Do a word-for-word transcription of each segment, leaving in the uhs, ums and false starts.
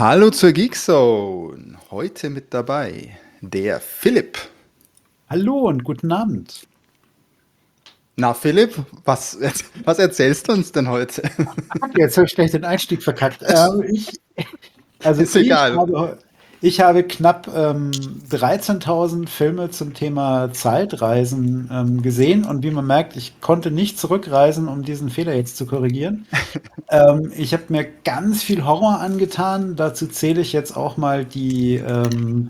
Hallo zur Geekzone. Heute mit dabei der Philipp. Hallo und guten Abend. Na Philipp, was, was erzählst du uns denn heute? Ach, jetzt habe ich gleich den Einstieg verkackt. Ähm, ich, also Ist ich egal. habe, ich habe knapp ähm, dreizehntausend Filme zum Thema Zeitreisen ähm, gesehen und wie man merkt, ich konnte nicht zurückreisen, um diesen Fehler jetzt zu korrigieren. Ähm, ich habe mir ganz viel Horror angetan. Dazu zähle ich jetzt auch mal die ähm,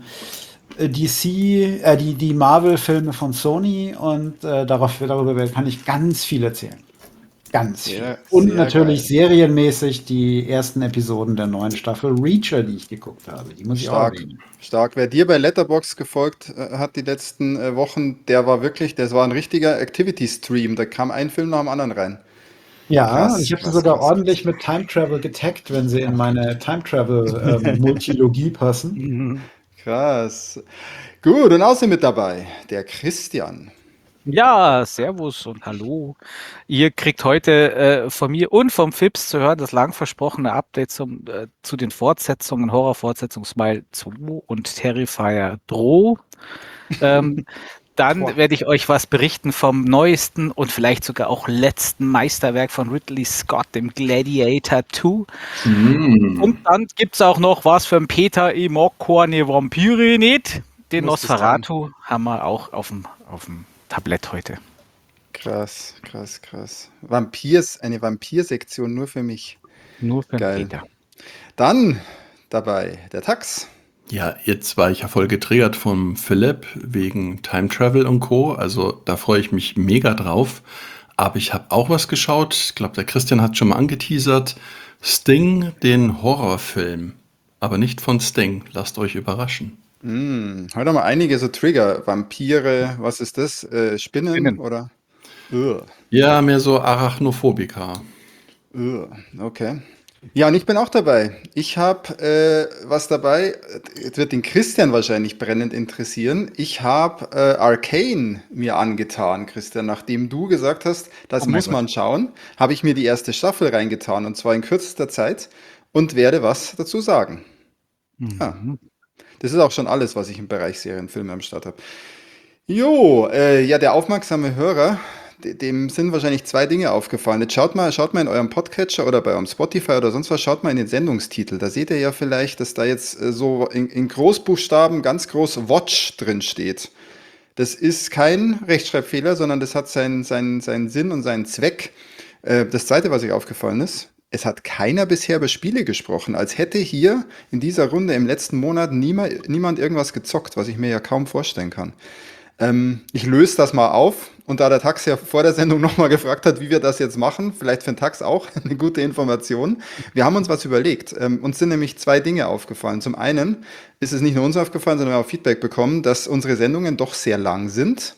D C, äh, die, die Marvel-Filme von Sony und äh, darauf, darüber kann ich ganz viel erzählen. Ganz viel. Sehr, Und sehr natürlich geil. serienmäßig die ersten Episoden der neuen Staffel Reacher, die ich geguckt habe. Die muss ich auch Stark, erwähnen. stark. Wer dir bei Letterboxd gefolgt äh, hat die letzten äh, Wochen, der war wirklich, das war ein richtiger Activity-Stream. Da kam ein Film nach dem anderen rein. Ja, ich Krass, habe sie krass, sogar krass, krass. ordentlich mit Time Travel getaggt, wenn sie in meine Time Travel ähm, Multilogie passen. Mhm. Krass. Gut, und außerdem mit dabei der Christian. Ja, servus und hallo. Ihr kriegt heute äh, von mir und vom Fips zu hören das lang versprochene Update zum, äh, zu den Fortsetzungen, Horror-Fortsetzung Smile zwei und Terrifier Droh. Ähm, dann Boah. werde ich euch was berichten vom neuesten und vielleicht sogar auch letzten Meisterwerk von Ridley Scott, dem Gladiator zwei. Und Mm. dann gibt es auch noch was für Peter E. Mokkorne Vampire nicht. Den Muss das sein? Nosferatu haben wir auch auf dem, auf dem Tablett heute. Krass, krass, krass. Vampirs, eine Vampirsektion nur für mich. Nur für den Geil. Peter. Dann dabei der Tax. Ja, jetzt war ich ja voll getriggert vom Philipp wegen Time Travel und Co. Also da freue ich mich mega drauf. Aber ich habe auch was geschaut. Ich glaube, der Christian hat schon mal angeteasert. Sting, den Horrorfilm. Aber nicht von Sting. Lasst euch überraschen. Hm, heute haben wir einige so Trigger. Vampire, was ist das? Äh, Spinnen Spinnen. oder? Ugh, Ja, mehr so Arachnophobika. ugh, okay. Ja, und ich bin auch dabei. Ich habe äh, was dabei, jetzt wird den Christian wahrscheinlich brennend interessieren. Ich habe äh, Arcane mir angetan, Christian. Nachdem du gesagt hast, das Oh mein muss Gott. man schauen, habe ich mir die erste Staffel reingetan und zwar in kürzester Zeit und werde was dazu sagen. Ja, Mhm. das ist auch schon alles, was ich im Bereich Serienfilme am Start habe. Jo, äh, ja, der aufmerksame Hörer, de- dem sind wahrscheinlich zwei Dinge aufgefallen. Jetzt schaut mal, schaut mal in eurem Podcatcher oder bei eurem Spotify oder sonst was, schaut mal in den Sendungstitel. Da seht ihr ja vielleicht, dass da jetzt äh, so in, in Großbuchstaben ganz groß Watch drin steht. Das ist kein Rechtschreibfehler, sondern das hat seinen, seinen, seinen Sinn und seinen Zweck. Äh, das zweite, was euch aufgefallen ist, es hat keiner bisher über Spiele gesprochen, als hätte hier in dieser Runde im letzten Monat niemand, niemand irgendwas gezockt, was ich mir ja kaum vorstellen kann. Ähm, ich löse das mal auf. Und da der Tax ja vor der Sendung nochmal gefragt hat, wie wir das jetzt machen, vielleicht für den Tax auch eine gute Information. Wir haben uns was überlegt. Ähm, uns sind nämlich zwei Dinge aufgefallen. Zum einen ist es nicht nur uns aufgefallen, sondern wir haben auch Feedback bekommen, dass unsere Sendungen doch sehr lang sind.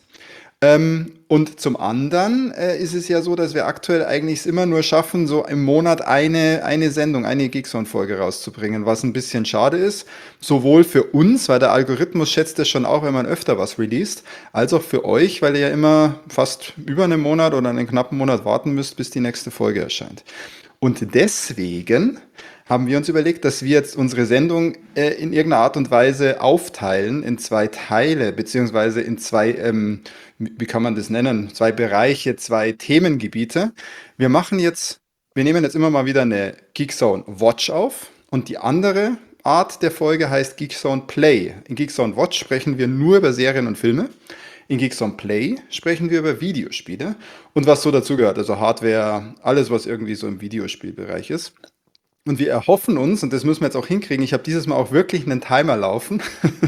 Ähm, und zum anderen äh, ist es ja so, dass wir aktuell eigentlich es immer nur schaffen, so im Monat eine, eine Sendung, eine Geekzone-Folge rauszubringen, was ein bisschen schade ist. Sowohl für uns, weil der Algorithmus schätzt es schon auch, wenn man öfter was released, als auch für euch, weil ihr ja immer fast über einen Monat oder einen knappen Monat warten müsst, bis die nächste Folge erscheint. Und deswegen haben wir uns überlegt, dass wir jetzt unsere Sendung äh, in irgendeiner Art und Weise aufteilen in zwei Teile, beziehungsweise in zwei, ähm, wie kann man das nennen, zwei Bereiche, zwei Themengebiete. Wir machen jetzt, wir nehmen jetzt immer mal wieder eine Geekzone Watch auf und die andere Art der Folge heißt Geekzone Play. In Geekzone Watch sprechen wir nur über Serien und Filme. In Geekzone Play sprechen wir über Videospiele und was so dazugehört, also Hardware, alles, was irgendwie so im Videospielbereich ist. Und wir erhoffen uns, und das müssen wir jetzt auch hinkriegen, ich habe dieses Mal auch wirklich einen Timer laufen,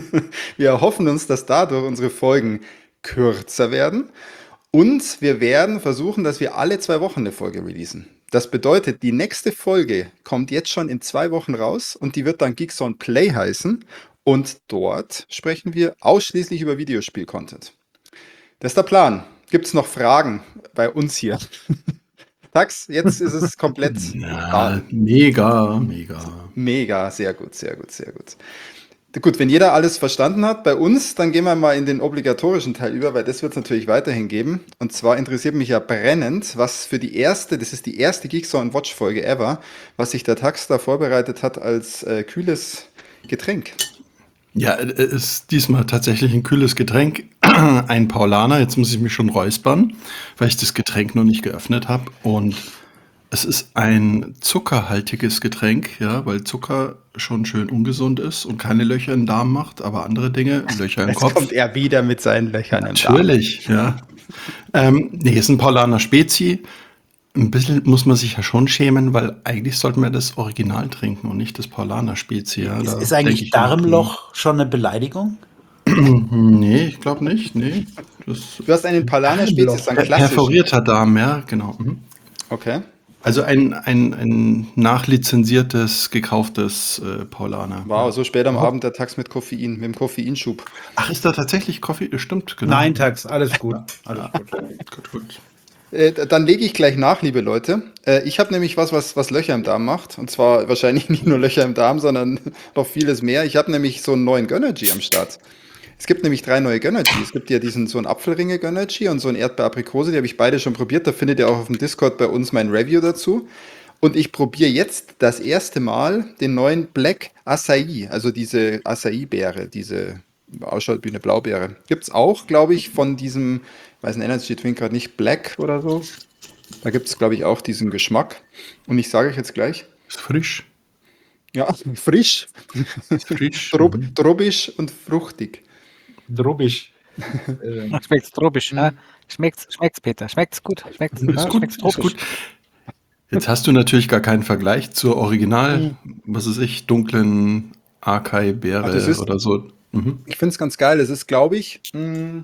wir erhoffen uns, dass dadurch unsere Folgen kürzer werden und wir werden versuchen, dass wir alle zwei Wochen eine Folge releasen. Das bedeutet, die nächste Folge kommt jetzt schon in zwei Wochen raus und die wird dann Geekzone Play heißen und dort sprechen wir ausschließlich über Videospiel-Content. Das ist der Plan. Gibt es noch Fragen bei uns hier? Tax, jetzt ist es komplett Ja, egal. mega, mega. Mega, sehr gut, sehr gut, sehr gut. Gut, wenn jeder alles verstanden hat bei uns, dann gehen wir mal in den obligatorischen Teil über, weil das wird es natürlich weiterhin geben. Und zwar interessiert mich ja brennend, was für die erste, das ist die erste Geeksaw und Watch Folge ever, was sich der Tax da vorbereitet hat als äh, kühles Getränk. Ja, es ist diesmal tatsächlich ein kühles Getränk, ein Paulaner. Jetzt muss ich mich schon räuspern, weil ich das Getränk noch nicht geöffnet habe. Und es ist ein zuckerhaltiges Getränk, ja, weil Zucker schon schön ungesund ist und keine Löcher im Darm macht, aber andere Dinge, Löcher im Jetzt Kopf. kommt er wieder mit seinen Löchern im Darm. Natürlich, ja. Ähm, nee, ist ein Paulaner Spezi. Ein bisschen muss man sich ja schon schämen, weil eigentlich sollten wir das Original trinken und nicht das Paulaner Spezi. Ja. Ist, Da ist denk eigentlich ich noch Darmloch schon eine Beleidigung? dran. Nee, ich glaube nicht. Nee. Das Du hast einen Paulaner Spezi, ist ein per- klassisch. perforierter Darm, ja, genau. Mhm. Okay. Also ein, ein, ein nachlizenziertes, gekauftes äh, Paulaner. Wow, so spät am Abend der Tax mit Koffein, mit dem Koffeinschub. Ach, ist da tatsächlich Kaffee? Stimmt, genau. Nein, Tax, alles gut. Alles gut. Gut, gut. Äh, dann lege ich gleich nach, liebe Leute. Äh, ich habe nämlich was, was, was Löcher im Darm macht. Und zwar wahrscheinlich nicht nur Löcher im Darm, sondern noch vieles mehr. Ich habe nämlich so einen neuen Gönnergy am Start. Es gibt nämlich drei neue Gönnergy. Es gibt ja diesen so einen Apfelringe Gönnergy und so einen Erdbeer-Aprikose. Die habe ich beide schon probiert. Da findet ihr auch auf dem Discord bei uns mein Review dazu. Und ich probiere jetzt das erste Mal den neuen Black Acai, also diese Acai-Beere, diese ausschaut wie eine Blaubeere. Gibt es auch, glaube ich, von diesem, ich weiß nicht, Energy Drink gerade nicht, Black oder so. Da gibt es, glaube ich, auch diesen Geschmack. Und ich sage euch jetzt gleich, Ist frisch. ja, frisch, Frisch. Trob, Mhm. tropisch und fruchtig. Drobisch. Schmeckt's tropisch, Mhm. ne? Schmeckt's, schmeckt's, Peter. Schmeckt's gut. Schmeckt's, Ist ja, gut, schmeckt's ist tropisch. gut. Jetzt hast du natürlich gar keinen Vergleich zur Original, was weiß ich, dunklen Ah, Acai-Beere das ist- oder so. Mhm. Ich finde es ganz geil. Es ist, glaube ich, mh,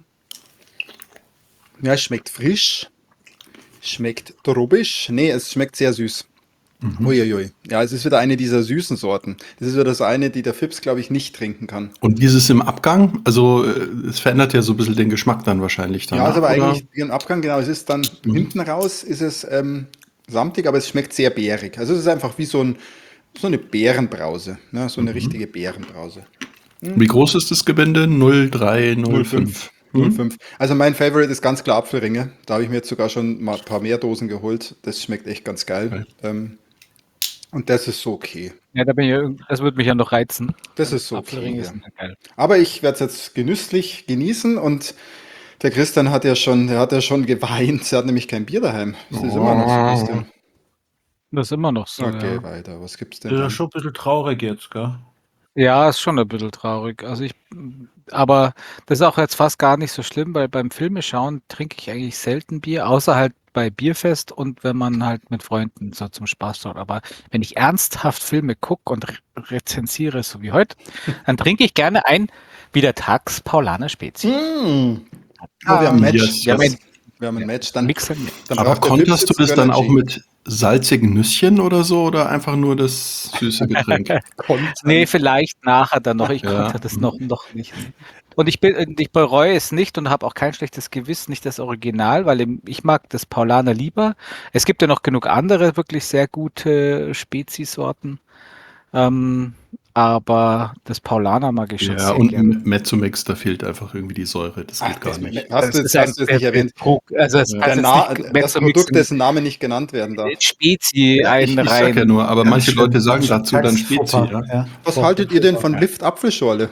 ja, es schmeckt frisch, schmeckt tropisch. Nee, es schmeckt sehr süß. Uiuiui. Ja, es ist wieder eine dieser süßen Sorten. Das ist wieder das eine, die der Fips, glaube ich, nicht trinken kann. Und dieses im Abgang, also äh, es verändert ja so ein bisschen den Geschmack dann wahrscheinlich danach, Ja, ist aber oder? eigentlich im Abgang, genau. Es ist dann hinten raus, ist es ähm, samtig, aber es schmeckt sehr beerig. Also es ist einfach wie so, ein, so eine Beerenbrause. Ne? So eine richtige Beerenbrause. Wie groß ist das Gebinde? null Komma drei, null Komma fünf. null Komma fünf. Also mein Favorite ist ganz klar Apfelringe. Da habe ich mir jetzt sogar schon mal ein paar mehr Dosen geholt. Das schmeckt echt ganz geil. Geil. Ähm, und das ist so okay. Ja, da bin ich, ja- das würde mich ja noch reizen. Das ist so Apfelringe okay. sind ja geil. Aber ich werde es jetzt genüsslich genießen und der Christian hat ja schon, der hat ja schon geweint. Er hat nämlich kein Bier daheim. Das ist immer noch so, Christian. Das ist immer noch so. Okay, Ja. weiter. Was gibt's denn? Das ist dann? schon ein bisschen traurig jetzt, gell? Ja, ist schon ein bisschen traurig. Also ich, aber das ist auch jetzt fast gar nicht so schlimm, weil beim Filmeschauen trinke ich eigentlich selten Bier, außer halt bei Bierfest und wenn man halt mit Freunden so zum Spaß schaut. Aber wenn ich ernsthaft Filme gucke und re rezensiere, so wie heute, dann trinke ich gerne ein, wie der Tax, Paulaner Spezi. Mm. Oh, wir haben ein Match. Yes, wir, haben yes. ein, wir haben ein Match. Dann, Mixen. dann Aber braucht der konterst Fips du jetzt das dann auch Gönnergy. mit salzigen Nüsschen oder so oder einfach nur das süße Getränk? Kontern. Nee, vielleicht nachher dann noch. Ich Ja. konnte das noch, noch nicht. Und ich, bin, ich bereue es nicht und habe auch kein schlechtes Gewissen, nicht das Original, weil im- ich mag das Paulaner lieber. Es gibt ja noch genug andere wirklich sehr gute Spezi-Sorten. Ähm, aber das Paulaner mag ich schon Ja, sehr und gerne. mit Mezzomix, da fehlt einfach irgendwie die Säure. Das geht Ach, gar das, nicht. hast du, Das jetzt- hast du es nicht erwähnt? Betrug. Also das Ja. kannst Der jetzt Na, nicht das Mezzomix Produkt, in dessen Name nicht genannt werden darf. Spezi Ja, ich, ich sag einreihen. ja nur, aber Ganz manche schlimm, Leute sagen ganz dazu schlimm. dann Tax Spezi. Fauxpas, Ja? ja. Was Fauxpas, haltet ihr denn Fauxpas. von Lift Apfelschorle?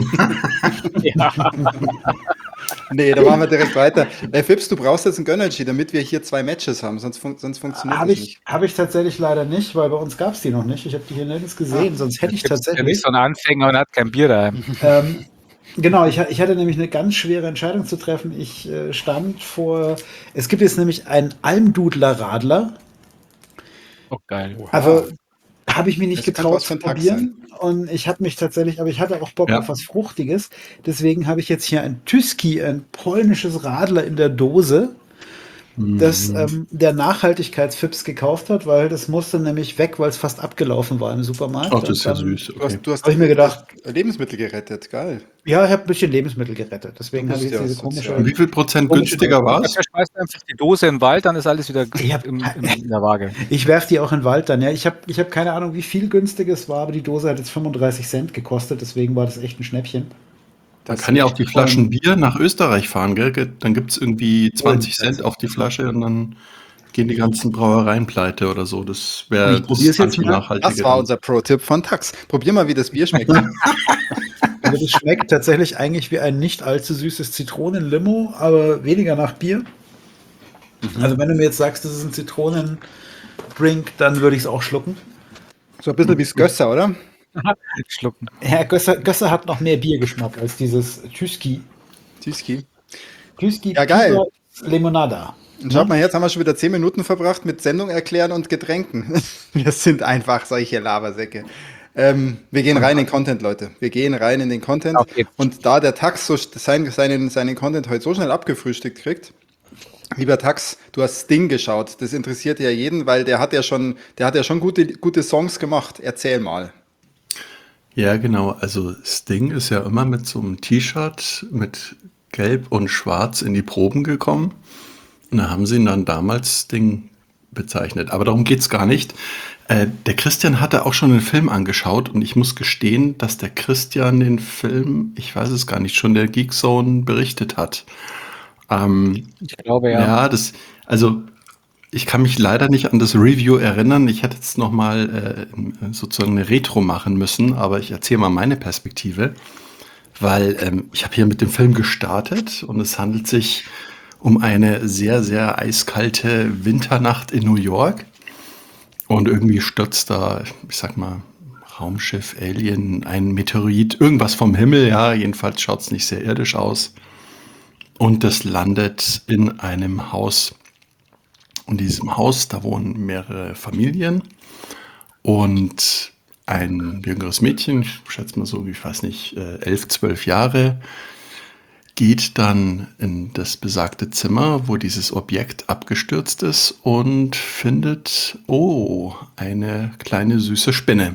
Ja. Nee, da machen wir direkt weiter. Äh, Fips, du brauchst jetzt einen Gönnergy, damit wir hier zwei Matches haben, sonst, fun sonst funktioniert Habe das ich, nicht. hab ich tatsächlich leider nicht, weil bei uns gab es die noch nicht. Ich habe die hier nirgends gesehen, sonst hätte ich Gibt's ja tatsächlich. nicht so einen Anfänger und hat kein Bier daheim. Ähm, genau, ich, ha- ich hatte nämlich eine ganz schwere Entscheidung zu treffen. Ich äh, stand vor. Es gibt jetzt nämlich einen Almdudler-Radler. Oh, geil. Also habe ich mir nicht Das könnte getraut was für zu ein Tag probieren. Und ich habe mich tatsächlich, aber ich hatte auch Bock Ja. auf was Fruchtiges. Deswegen habe ich jetzt hier ein Tyski, ein polnisches Radler in der Dose. dass Mhm. ähm, der Nachhaltigkeitsfips gekauft hat, weil das musste nämlich weg, weil es fast abgelaufen war im Supermarkt. Ach, das ist Und ja dann süß, Du okay. hast, du hast, habe ich mir du gedacht, hast Lebensmittel gerettet, geil. ja, ich habe ein bisschen Lebensmittel gerettet. Du Deswegen habe ich bist jetzt ja diese sozial. Und wie komische, viel Prozent komische günstiger war Ja, es? verschmeißt einfach die Dose in den Wald, dann ist alles wieder Ich habe im, im, in der Waage. ich werfe die auch in den Wald dann. Ja, ich habe ich hab keine Ahnung, wie viel günstig es war, aber die Dose hat jetzt fünfunddreißig Cent gekostet, deswegen war das echt ein Schnäppchen. Man Das kann ja auch echt. die Flaschen Bier nach Österreich fahren, gell? Ge- Dann gibt es irgendwie zwanzig das- Cent auf die Flasche und dann gehen die ganzen Brauereien pleite oder so. Das Und wäre ich probier's das jetzt mal. Anti-Nachhaltige. Das war dann. unser Pro-Tipp von Tax. Probier mal, wie das Bier schmeckt. Also das schmeckt tatsächlich eigentlich wie ein nicht allzu süßes Zitronenlimo, aber weniger nach Bier. Also wenn du mir jetzt sagst, das ist ein Zitronendrink, dann würde ich es auch schlucken. So ein bisschen wie Gösser, oder? Schlucken. Herr Gösser, Gösser hat noch mehr Biergeschmack als dieses Tüski. Tschüsski. Tüski Ja, geil. Pure Limonada. Und schaut mal, jetzt haben wir schon wieder zehn Minuten verbracht mit Sendung erklären und Getränken. Wir sind einfach solche Labersäcke. Ähm, wir gehen rein in den Content, Leute. Wir gehen rein in den Content. Okay. Und da der Tax so sein, seinen, seinen Content heute so schnell abgefrühstückt kriegt, lieber Tax, du hast Sting geschaut. Das interessiert ja jeden, weil der hat ja schon, der hat ja schon gute, gute Songs gemacht. Erzähl mal. Ja, genau. Also Sting ist ja immer mit so einem T-Shirt mit Gelb und Schwarz in die Proben gekommen. Und da haben sie ihn dann damals Sting bezeichnet. Aber darum geht's gar nicht. Äh, der Christian hatte auch schon den Film angeschaut und ich muss gestehen, dass der Christian den Film, ich weiß es gar nicht, schon der Geekzone berichtet hat. Ähm, Ich glaube ja. ja, das, also ich kann mich leider nicht an das Review erinnern. Ich hätte jetzt noch mal äh, sozusagen eine Retro machen müssen, aber ich erzähle mal meine Perspektive, weil ähm, ich habe hier mit dem Film gestartet und es handelt sich um eine sehr, sehr eiskalte Winternacht in New York und irgendwie stürzt da, ich sag mal, Raumschiff, Alien, ein Meteorit, irgendwas vom Himmel, ja, jedenfalls schaut es nicht sehr irdisch aus und das landet in einem Haus. Und in diesem Haus, da wohnen mehrere Familien und ein jüngeres Mädchen, ich schätze mal so, ich weiß nicht, äh, elf, zwölf Jahre, geht dann in das besagte Zimmer, wo dieses Objekt abgestürzt ist und findet, oh, eine kleine süße Spinne.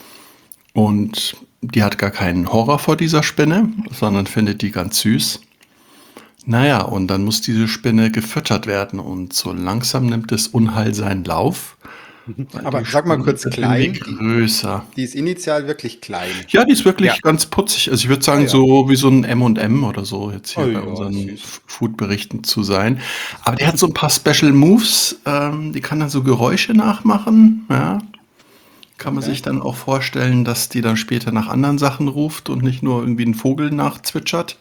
Und die hat gar keinen Horror vor dieser Spinne, sondern findet die ganz süß. Naja, und dann muss diese Spinne gefüttert werden und so langsam nimmt das Unheil seinen Lauf. weil Aber die sag mal Spinne kurz wird klein. irgendwie größer. Die ist initial wirklich klein. Ja, die ist wirklich Ja. ganz putzig. Also ich würde sagen, Ah, ja. so wie so ein M und M oder so jetzt hier Oh bei ja, unseren süß. F- Food-Berichten zu sein. Aber der hat so ein paar Special Moves. Ähm, die kann dann so Geräusche nachmachen. Ja. Kann man Okay. sich dann auch vorstellen, dass die dann später nach anderen Sachen ruft und nicht nur irgendwie einen Vogel nachzwitschert.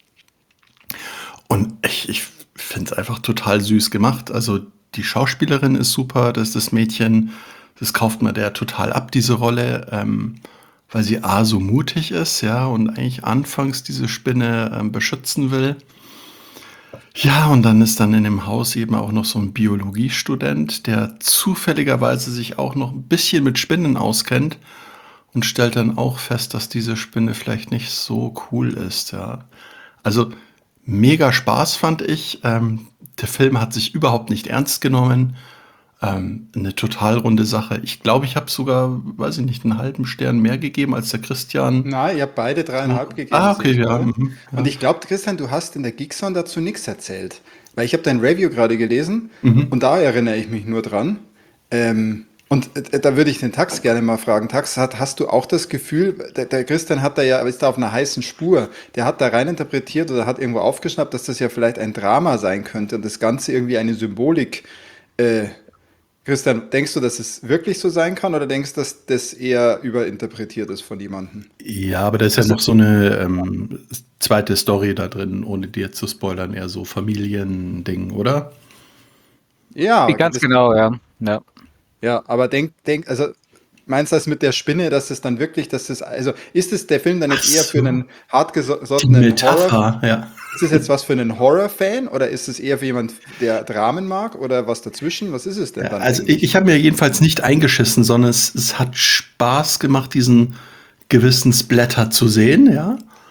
Und ich, ich finde es einfach total süß gemacht. Also die Schauspielerin ist super, das ist das Mädchen, das kauft man der total ab, diese Rolle, ähm, weil sie A, so mutig ist, ja, und eigentlich anfangs diese Spinne ähm, beschützen will. Ja, und dann ist dann in dem Haus eben auch noch so ein Biologiestudent, der zufälligerweise sich auch noch ein bisschen mit Spinnen auskennt und stellt dann auch fest, dass diese Spinne vielleicht nicht so cool ist, ja. Also mega Spaß fand ich. Ähm, der Film hat sich überhaupt nicht ernst genommen. Ähm, eine total runde Sache. Ich glaube, ich habe sogar, weiß ich nicht, einen halben Stern mehr gegeben als der Christian. Na, ihr habt beide dreieinhalb gegeben. Ah, sehe okay, ich ja. gerade. Mhm, ja. Und ich glaube, Christian, du hast in der Geekzone dazu nichts erzählt. Weil ich habe dein Review gerade gelesen Mhm. und da erinnere ich mich nur dran. Ähm, und äh, da würde ich den Tax gerne mal fragen. Tax, hat, hast du auch das Gefühl, der, der Christian hat da ja, ist da auf einer heißen Spur, der hat da rein interpretiert oder hat irgendwo aufgeschnappt, dass das ja vielleicht ein Drama sein könnte und das Ganze irgendwie eine Symbolik. Äh, Christian, denkst du, dass es wirklich so sein kann oder denkst du, dass das eher überinterpretiert ist von jemandem? Ja, aber da ist ja noch so eine ähm, zweite Story da drin, ohne dir zu spoilern, eher so Familiending, oder? Ja, Ganz das, genau, ja. ja. ja, aber denk, denk, also meinst du das mit der Spinne, dass es dann wirklich, dass es, also ist es der Film dann jetzt Ach eher so. für einen Die hartgesottenen Horror? Metapher, ja. Ist es jetzt was für einen Horror-Fan oder ist es eher für jemand, der Dramen mag oder was dazwischen? Was ist es denn Ja, dann also eigentlich? ich, ich habe mir jedenfalls nicht eingeschissen, sondern es, es hat Spaß gemacht, diesen gewissen Splatter zu sehen, ja.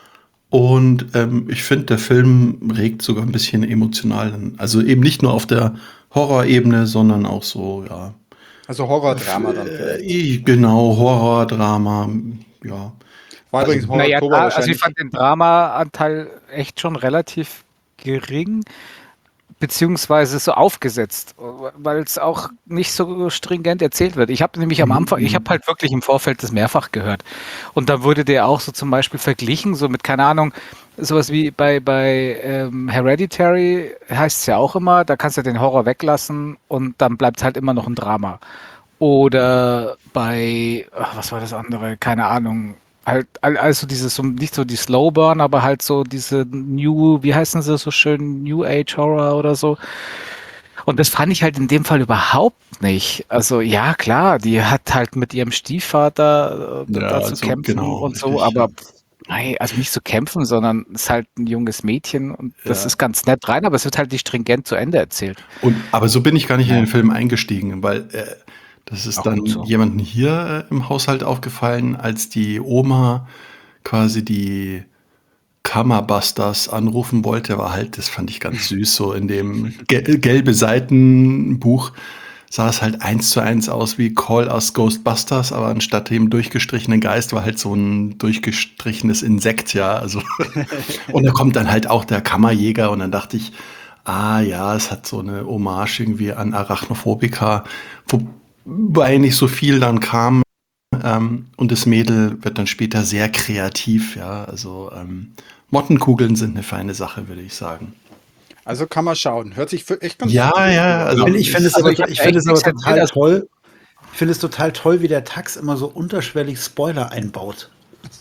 Und ähm, ich finde, der Film regt sogar ein bisschen emotional an. Also eben nicht nur auf der Horrorebene, sondern auch so, ja. Also Horror-Drama dann Äh, vielleicht. genau, Horror, Drama, ja. War Also, übrigens Horror Naja, Oktober klar, also ich wahrscheinlich. fand den Drama-Anteil echt schon relativ gering, beziehungsweise so aufgesetzt, weil es auch nicht so stringent erzählt wird. Ich habe nämlich am Anfang, ich habe halt wirklich im Vorfeld das mehrfach gehört. Und da wurde der auch so zum Beispiel verglichen, so mit, keine Ahnung, sowas wie bei, bei ähm, Hereditary heißt es ja auch immer, da kannst du den Horror weglassen und dann bleibt es halt immer noch ein Drama. Oder bei, ach, was war das andere? Keine Ahnung. Halt, al- also dieses, so- nicht so die Slowburn, aber halt so diese New, wie heißen sie so schön, New Age Horror oder so. Und das fand ich halt in dem Fall überhaupt nicht. Also ja, klar, die hat halt mit ihrem Stiefvater äh, ja, da zu also kämpfen genau, und so, richtig. aber nein, also nicht zu kämpfen, sondern es ist halt ein junges Mädchen und das Ja. ist ganz nett rein, aber es wird halt nicht stringent zu Ende erzählt. Und, aber so bin ich gar nicht in Ja. den Film eingestiegen, weil äh, das ist Auch dann gut so. jemandem hier äh, im Haushalt aufgefallen, als die Oma quasi die Kammerbusters anrufen wollte, war halt, das fand ich ganz süß, so in dem gel gelbe Seitenbuch sah es halt eins zu eins aus wie Call Us Ghostbusters, aber anstatt dem durchgestrichenen Geist war halt so ein durchgestrichenes Insekt, ja, also und da kommt dann halt auch der Kammerjäger und dann dachte ich, ah ja, es hat so eine Hommage irgendwie an Arachnophobika, wobei nicht so viel dann kam. Ähm, und das Mädel wird dann später sehr kreativ, ja. Also ähm, Mottenkugeln sind eine feine Sache, würde ich sagen. Also kann man schauen. Hört sich für- echt ganz Ja, gut ja, an. also Ich finde es Also aber, ich hab ich da finde echt es aber nichts erzählt, total also- toll. Ich finde es total toll, wie der Tax immer so unterschwellig Spoiler einbaut.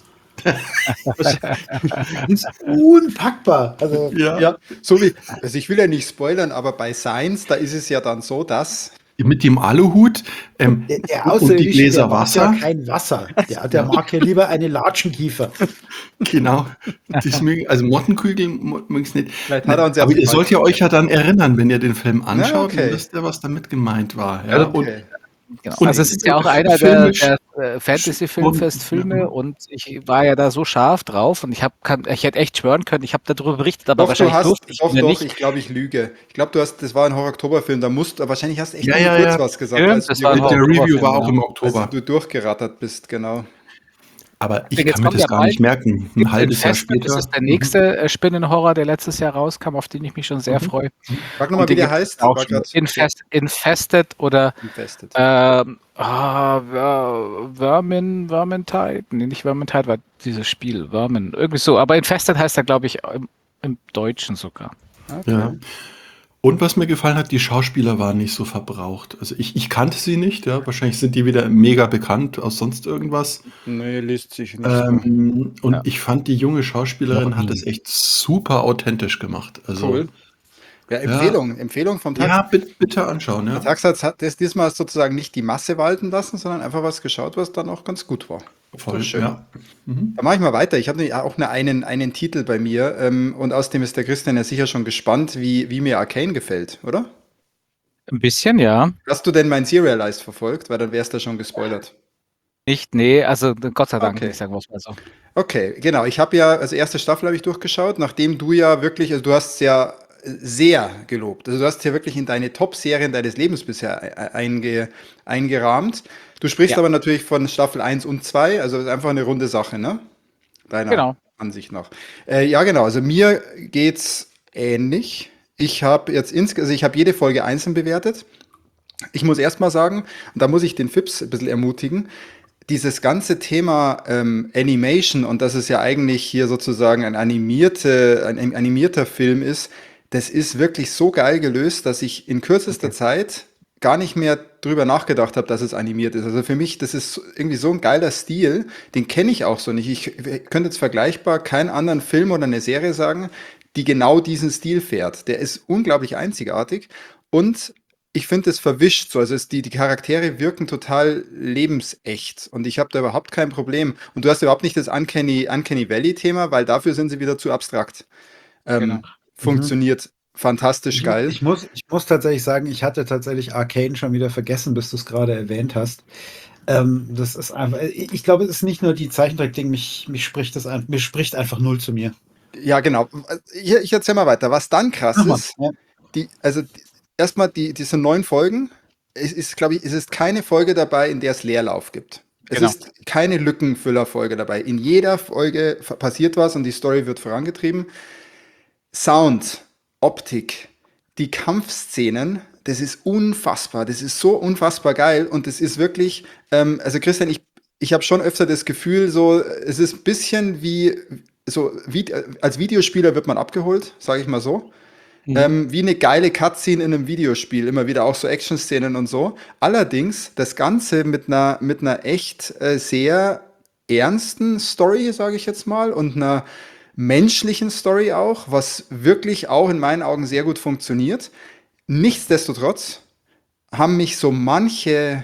Das ist unpackbar. Also, ja. Ja, so wie, also ich will ja nicht spoilern, aber bei Science, da ist es ja dann so, dass. Mit dem Aluhut ähm, der, der und die Außerirdische, der Gläser mag Wasser. ja kein Wasser. Der, der mag ja lieber eine Latschenkiefer. Genau. Das mögen, also Mottenkugeln mo- mögen es nicht. Vielleicht hat er uns ja Aber zum ihr sollt ja falschen euch ja dann erinnern, wenn ihr den Film anschaut, okay. dann wisst ihr, was damit gemeint war. Ja? Und Okay. Genau. Und- Also es ist ja auch und einer der, filmisch- der äh, Fantasy-Filmfest-Filme Ja. und ich war ja da so scharf drauf und ich hab, kann, ich hätte echt schwören können, ich habe darüber berichtet, aber Doch, du wahrscheinlich hast, durfte ich doch, mir doch, nicht. ich glaube, ich lüge. Ich glaube, du hast, das war ein Horror-Oktober-Film, da musst du, wahrscheinlich hast du echt Ja, nur ja, kurz ja. was gesagt, Stimmt, als, das du war ein die- der Horror- Review war Oktoberfilm, auch im ja. als Oktober. du durchgerattert bist, genau. Aber ich Jetzt kann mir kommt das ja gar bald- nicht merken. Ein Jetzt halbes Jahr Infested, später. das ist der Mhm. nächste äh, Spinnenhorror, der letztes Jahr rauskam, auf den ich mich schon sehr Mhm. freue. Sag nochmal, Und wie den der gibt's heißt. auch War schon. grad Infest, Infested oder Infested. ähm, ah, Ver- Vermin, Vermintide? Nee, nicht Vermintide, war dieses Spiel, Vermin, irgendwie so. Aber Infested heißt er, glaube ich, im, im Deutschen sogar. Okay. Ja. Und was mir gefallen hat, die Schauspieler waren nicht so verbraucht. Also ich, ich kannte sie nicht, ja. Wahrscheinlich sind die wieder mega bekannt aus sonst irgendwas. Nee, liest sich nicht Ähm, und Ja. ich fand, die junge Schauspielerin Noch hat nie. es echt super authentisch gemacht. so. Also, Cool. Ja, Empfehlung. Empfehlung vom Tax. ja, bitte, bitte anschauen, ja. Der Tax hat hat das diesmal sozusagen nicht die Masse walten lassen, sondern einfach was geschaut, was dann auch ganz gut war. Voll, schön. ja. Mhm. Da mache ich mal weiter. Ich habe nämlich auch nur einen, einen Titel bei mir ähm, und außerdem ist der Christian ja sicher schon gespannt, wie, wie mir Arcane gefällt, oder? Ein bisschen, ja. Hast du denn mein Serialized verfolgt? Weil dann wärst du schon gespoilert. Nicht, nee, also Gott sei Dank Okay. nicht, sagen wir es mal so. Okay, genau. Ich habe ja, also erste Staffel habe ich durchgeschaut, nachdem du ja wirklich, also du hast ja sehr gelobt. Also du hast ja wirklich in deine Top-Serien deines Lebens bisher e- einge, eingerahmt. Du sprichst Ja. aber natürlich von Staffel eins und zwei, also das ist einfach eine runde Sache, ne? Deiner Genau. Ansicht nach. Äh, ja, genau. Also mir geht's ähnlich. Ich habe jetzt insgesamt, also ich habe jede Folge einzeln bewertet. Ich muss erst mal sagen, und da muss ich den Fips ein bisschen ermutigen, dieses ganze Thema ähm, Animation und dass es ja eigentlich hier sozusagen ein, animierte, ein, ein animierter Film ist, das ist wirklich so geil gelöst, dass ich in kürzester Zeit gar nicht mehr drüber nachgedacht habe, dass es animiert ist. Also für mich, das ist irgendwie so ein geiler Stil, den kenne ich auch so nicht. Ich könnte jetzt vergleichbar keinen anderen Film oder eine Serie sagen, die genau diesen Stil fährt. Der ist unglaublich einzigartig und ich finde es verwischt so. Also es, die, die Charaktere wirken total lebensecht und ich habe da überhaupt kein Problem. Und du hast überhaupt nicht das Uncanny, Uncanny Valley-Thema, weil dafür sind sie wieder zu abstrakt. Ähm, Genau. Funktioniert fantastisch Ich, geil. ich, muss, ich muss tatsächlich sagen, ich hatte tatsächlich Arcane schon wieder vergessen, bis du es gerade erwähnt hast. Ähm, das ist einfach, ich, ich glaube, es ist nicht nur die Zeichentrick-Ding, mich, mich spricht das ein, mich spricht einfach null zu mir. Ja, genau. Ich, ich erzähl mal weiter. Was dann krass Mach mal. ist, Ja. die, also die, erstmal die, diese neun Folgen, es ist, glaube ich, es ist keine Folge dabei, in der es Leerlauf gibt. Es Genau. ist keine Lückenfüller-Folge dabei. In jeder Folge f- passiert was und die Story wird vorangetrieben. Sound, Optik, die Kampfszenen, das ist unfassbar. Das ist so unfassbar geil und das ist wirklich, ähm, also Christian, ich, ich habe schon öfter das Gefühl, so, es ist ein bisschen wie, so, wie, als Videospieler wird man abgeholt, sage ich mal so. Mhm. Ähm, wie eine geile Cutscene in einem Videospiel, immer wieder auch so Action-Szenen und so. Allerdings das Ganze mit einer, mit einer echt äh, sehr ernsten Story, sage ich jetzt mal, und einer menschlichen Story auch, was wirklich auch in meinen Augen sehr gut funktioniert. Nichtsdestotrotz haben mich so manche,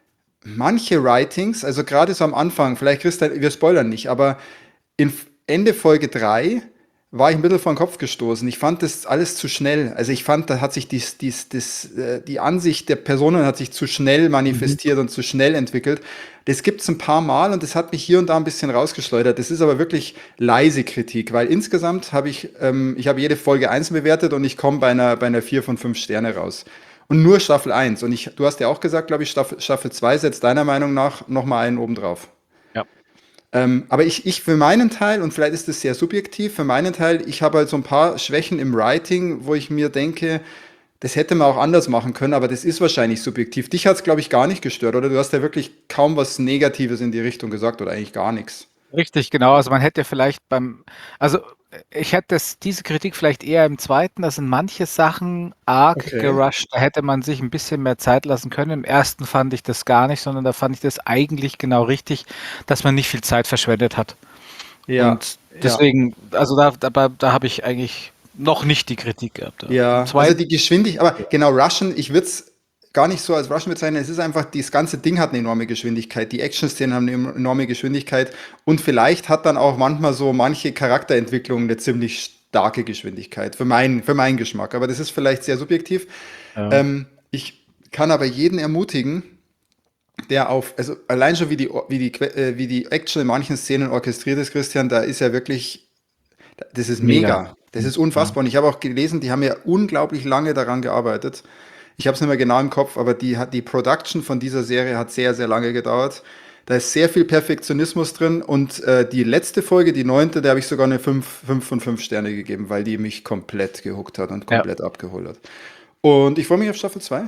manche Writings, also gerade so am Anfang, vielleicht Christian, wir spoilern nicht, aber in Ende Folge drei war ich ein bisschen vor den Kopf gestoßen. Ich fand das alles zu schnell. Also ich fand, da hat sich dies, dies, dies, äh, die Ansicht der Personen hat sich zu schnell manifestiert und zu schnell entwickelt. Das gibt es ein paar Mal und das hat mich hier und da ein bisschen rausgeschleudert. Das ist aber wirklich leise Kritik, weil insgesamt habe ich, ähm, ich habe jede Folge einzeln bewertet und ich komme bei einer, bei einer vier von fünf Sterne raus. Und nur Staffel eins. Und ich, du hast ja auch gesagt, glaube ich, Staffel, Staffel zwei setzt deiner Meinung nach nochmal einen oben drauf. Ja. Ähm, aber ich, ich für meinen Teil, und vielleicht ist das sehr subjektiv, für meinen Teil, ich habe halt so ein paar Schwächen im Writing, wo ich mir denke, das hätte man auch anders machen können, aber das ist wahrscheinlich subjektiv. Dich hat es, glaube ich, gar nicht gestört, oder? Du hast ja wirklich kaum was Negatives in die Richtung gesagt oder eigentlich gar nichts. Richtig, genau. Also man hätte vielleicht beim, also ich hätte das, diese Kritik vielleicht eher im zweiten, da sind manche Sachen arg Okay. gerusht, da hätte man sich ein bisschen mehr Zeit lassen können. Im ersten fand ich das gar nicht, sondern da fand ich das eigentlich genau richtig, dass man nicht viel Zeit verschwendet hat. Ja, Und deswegen, also da, da, da habe ich eigentlich noch nicht die Kritik gehabt. ja. Im Also zweiten, die Geschwindigkeit, aber genau, Russian, ich würde es gar nicht so als Russian bezeichnen. Es ist einfach, das ganze Ding hat eine enorme Geschwindigkeit. Die Action-Szenen haben eine enorme Geschwindigkeit. Und vielleicht hat dann auch manchmal so manche Charakterentwicklung eine ziemlich starke Geschwindigkeit. Für meinen, für meinen Geschmack. Aber das ist vielleicht sehr subjektiv. ja. Ähm, ich kann aber jeden ermutigen, der auf, also allein schon wie die, wie die, Que- äh, wie die Action in manchen Szenen orchestriert ist, Christian, da ist ja wirklich, das ist Mega. mega. Das ist unfassbar. Und ich habe auch gelesen, die haben ja unglaublich lange daran gearbeitet. Ich habe es nicht mehr genau im Kopf, aber die, hat, die Production von dieser Serie hat sehr, sehr lange gedauert. Da ist sehr viel Perfektionismus drin und äh, die letzte Folge, die neunte, der habe ich sogar eine fünf von fünf Sterne gegeben, weil die mich komplett gehuckt hat und Ja. komplett abgeholt hat. Und ich freue mich auf Staffel zwei.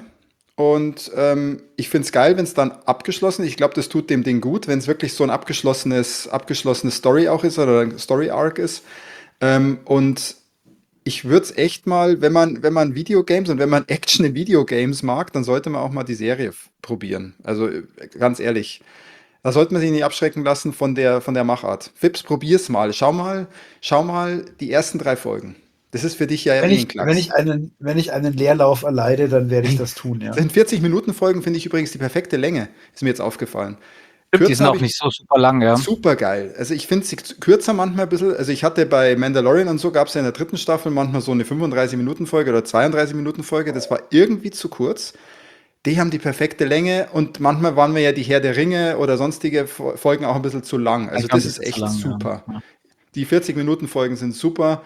Und ähm, ich finde es geil, wenn es dann abgeschlossen ist. Ich glaube, das tut dem Ding gut, wenn es wirklich so ein abgeschlossenes, abgeschlossene Story auch ist oder ein Story-Arc ist. Ähm, und ich würde es echt mal, wenn man, wenn man Videogames und wenn man Action in Videogames mag, dann sollte man auch mal die Serie f- probieren. Also äh, ganz ehrlich. Da sollte man sich nicht abschrecken lassen von der, von der Machart. Fips, probier's mal. Schau mal, schau mal die ersten drei Folgen. Das ist für dich ja Wenn eh ein ich, Klacks. wenn ich einen, wenn ich einen Leerlauf erleide, dann werde ich das tun, ja. Das sind vierzig Minuten Folgen, finde ich übrigens die perfekte Länge. Ist mir jetzt aufgefallen. Stimmt, die sind hab auch ich- nicht so super lang, ja. Super geil. Also ich finde sie kürzer manchmal ein bisschen. Also ich hatte bei Mandalorian und so, gab es ja in der dritten Staffel manchmal so eine fünfunddreißig-Minuten-Folge oder zweiunddreißig-Minuten-Folge. Das war irgendwie zu kurz. Die haben die perfekte Länge und manchmal waren mir ja die Herr der Ringe oder sonstige Fo- Folgen auch ein bisschen zu lang. Also Ein ganz das ist bisschen echt zu lang, ja. super. Ja. Die vierzig-Minuten-Folgen sind super.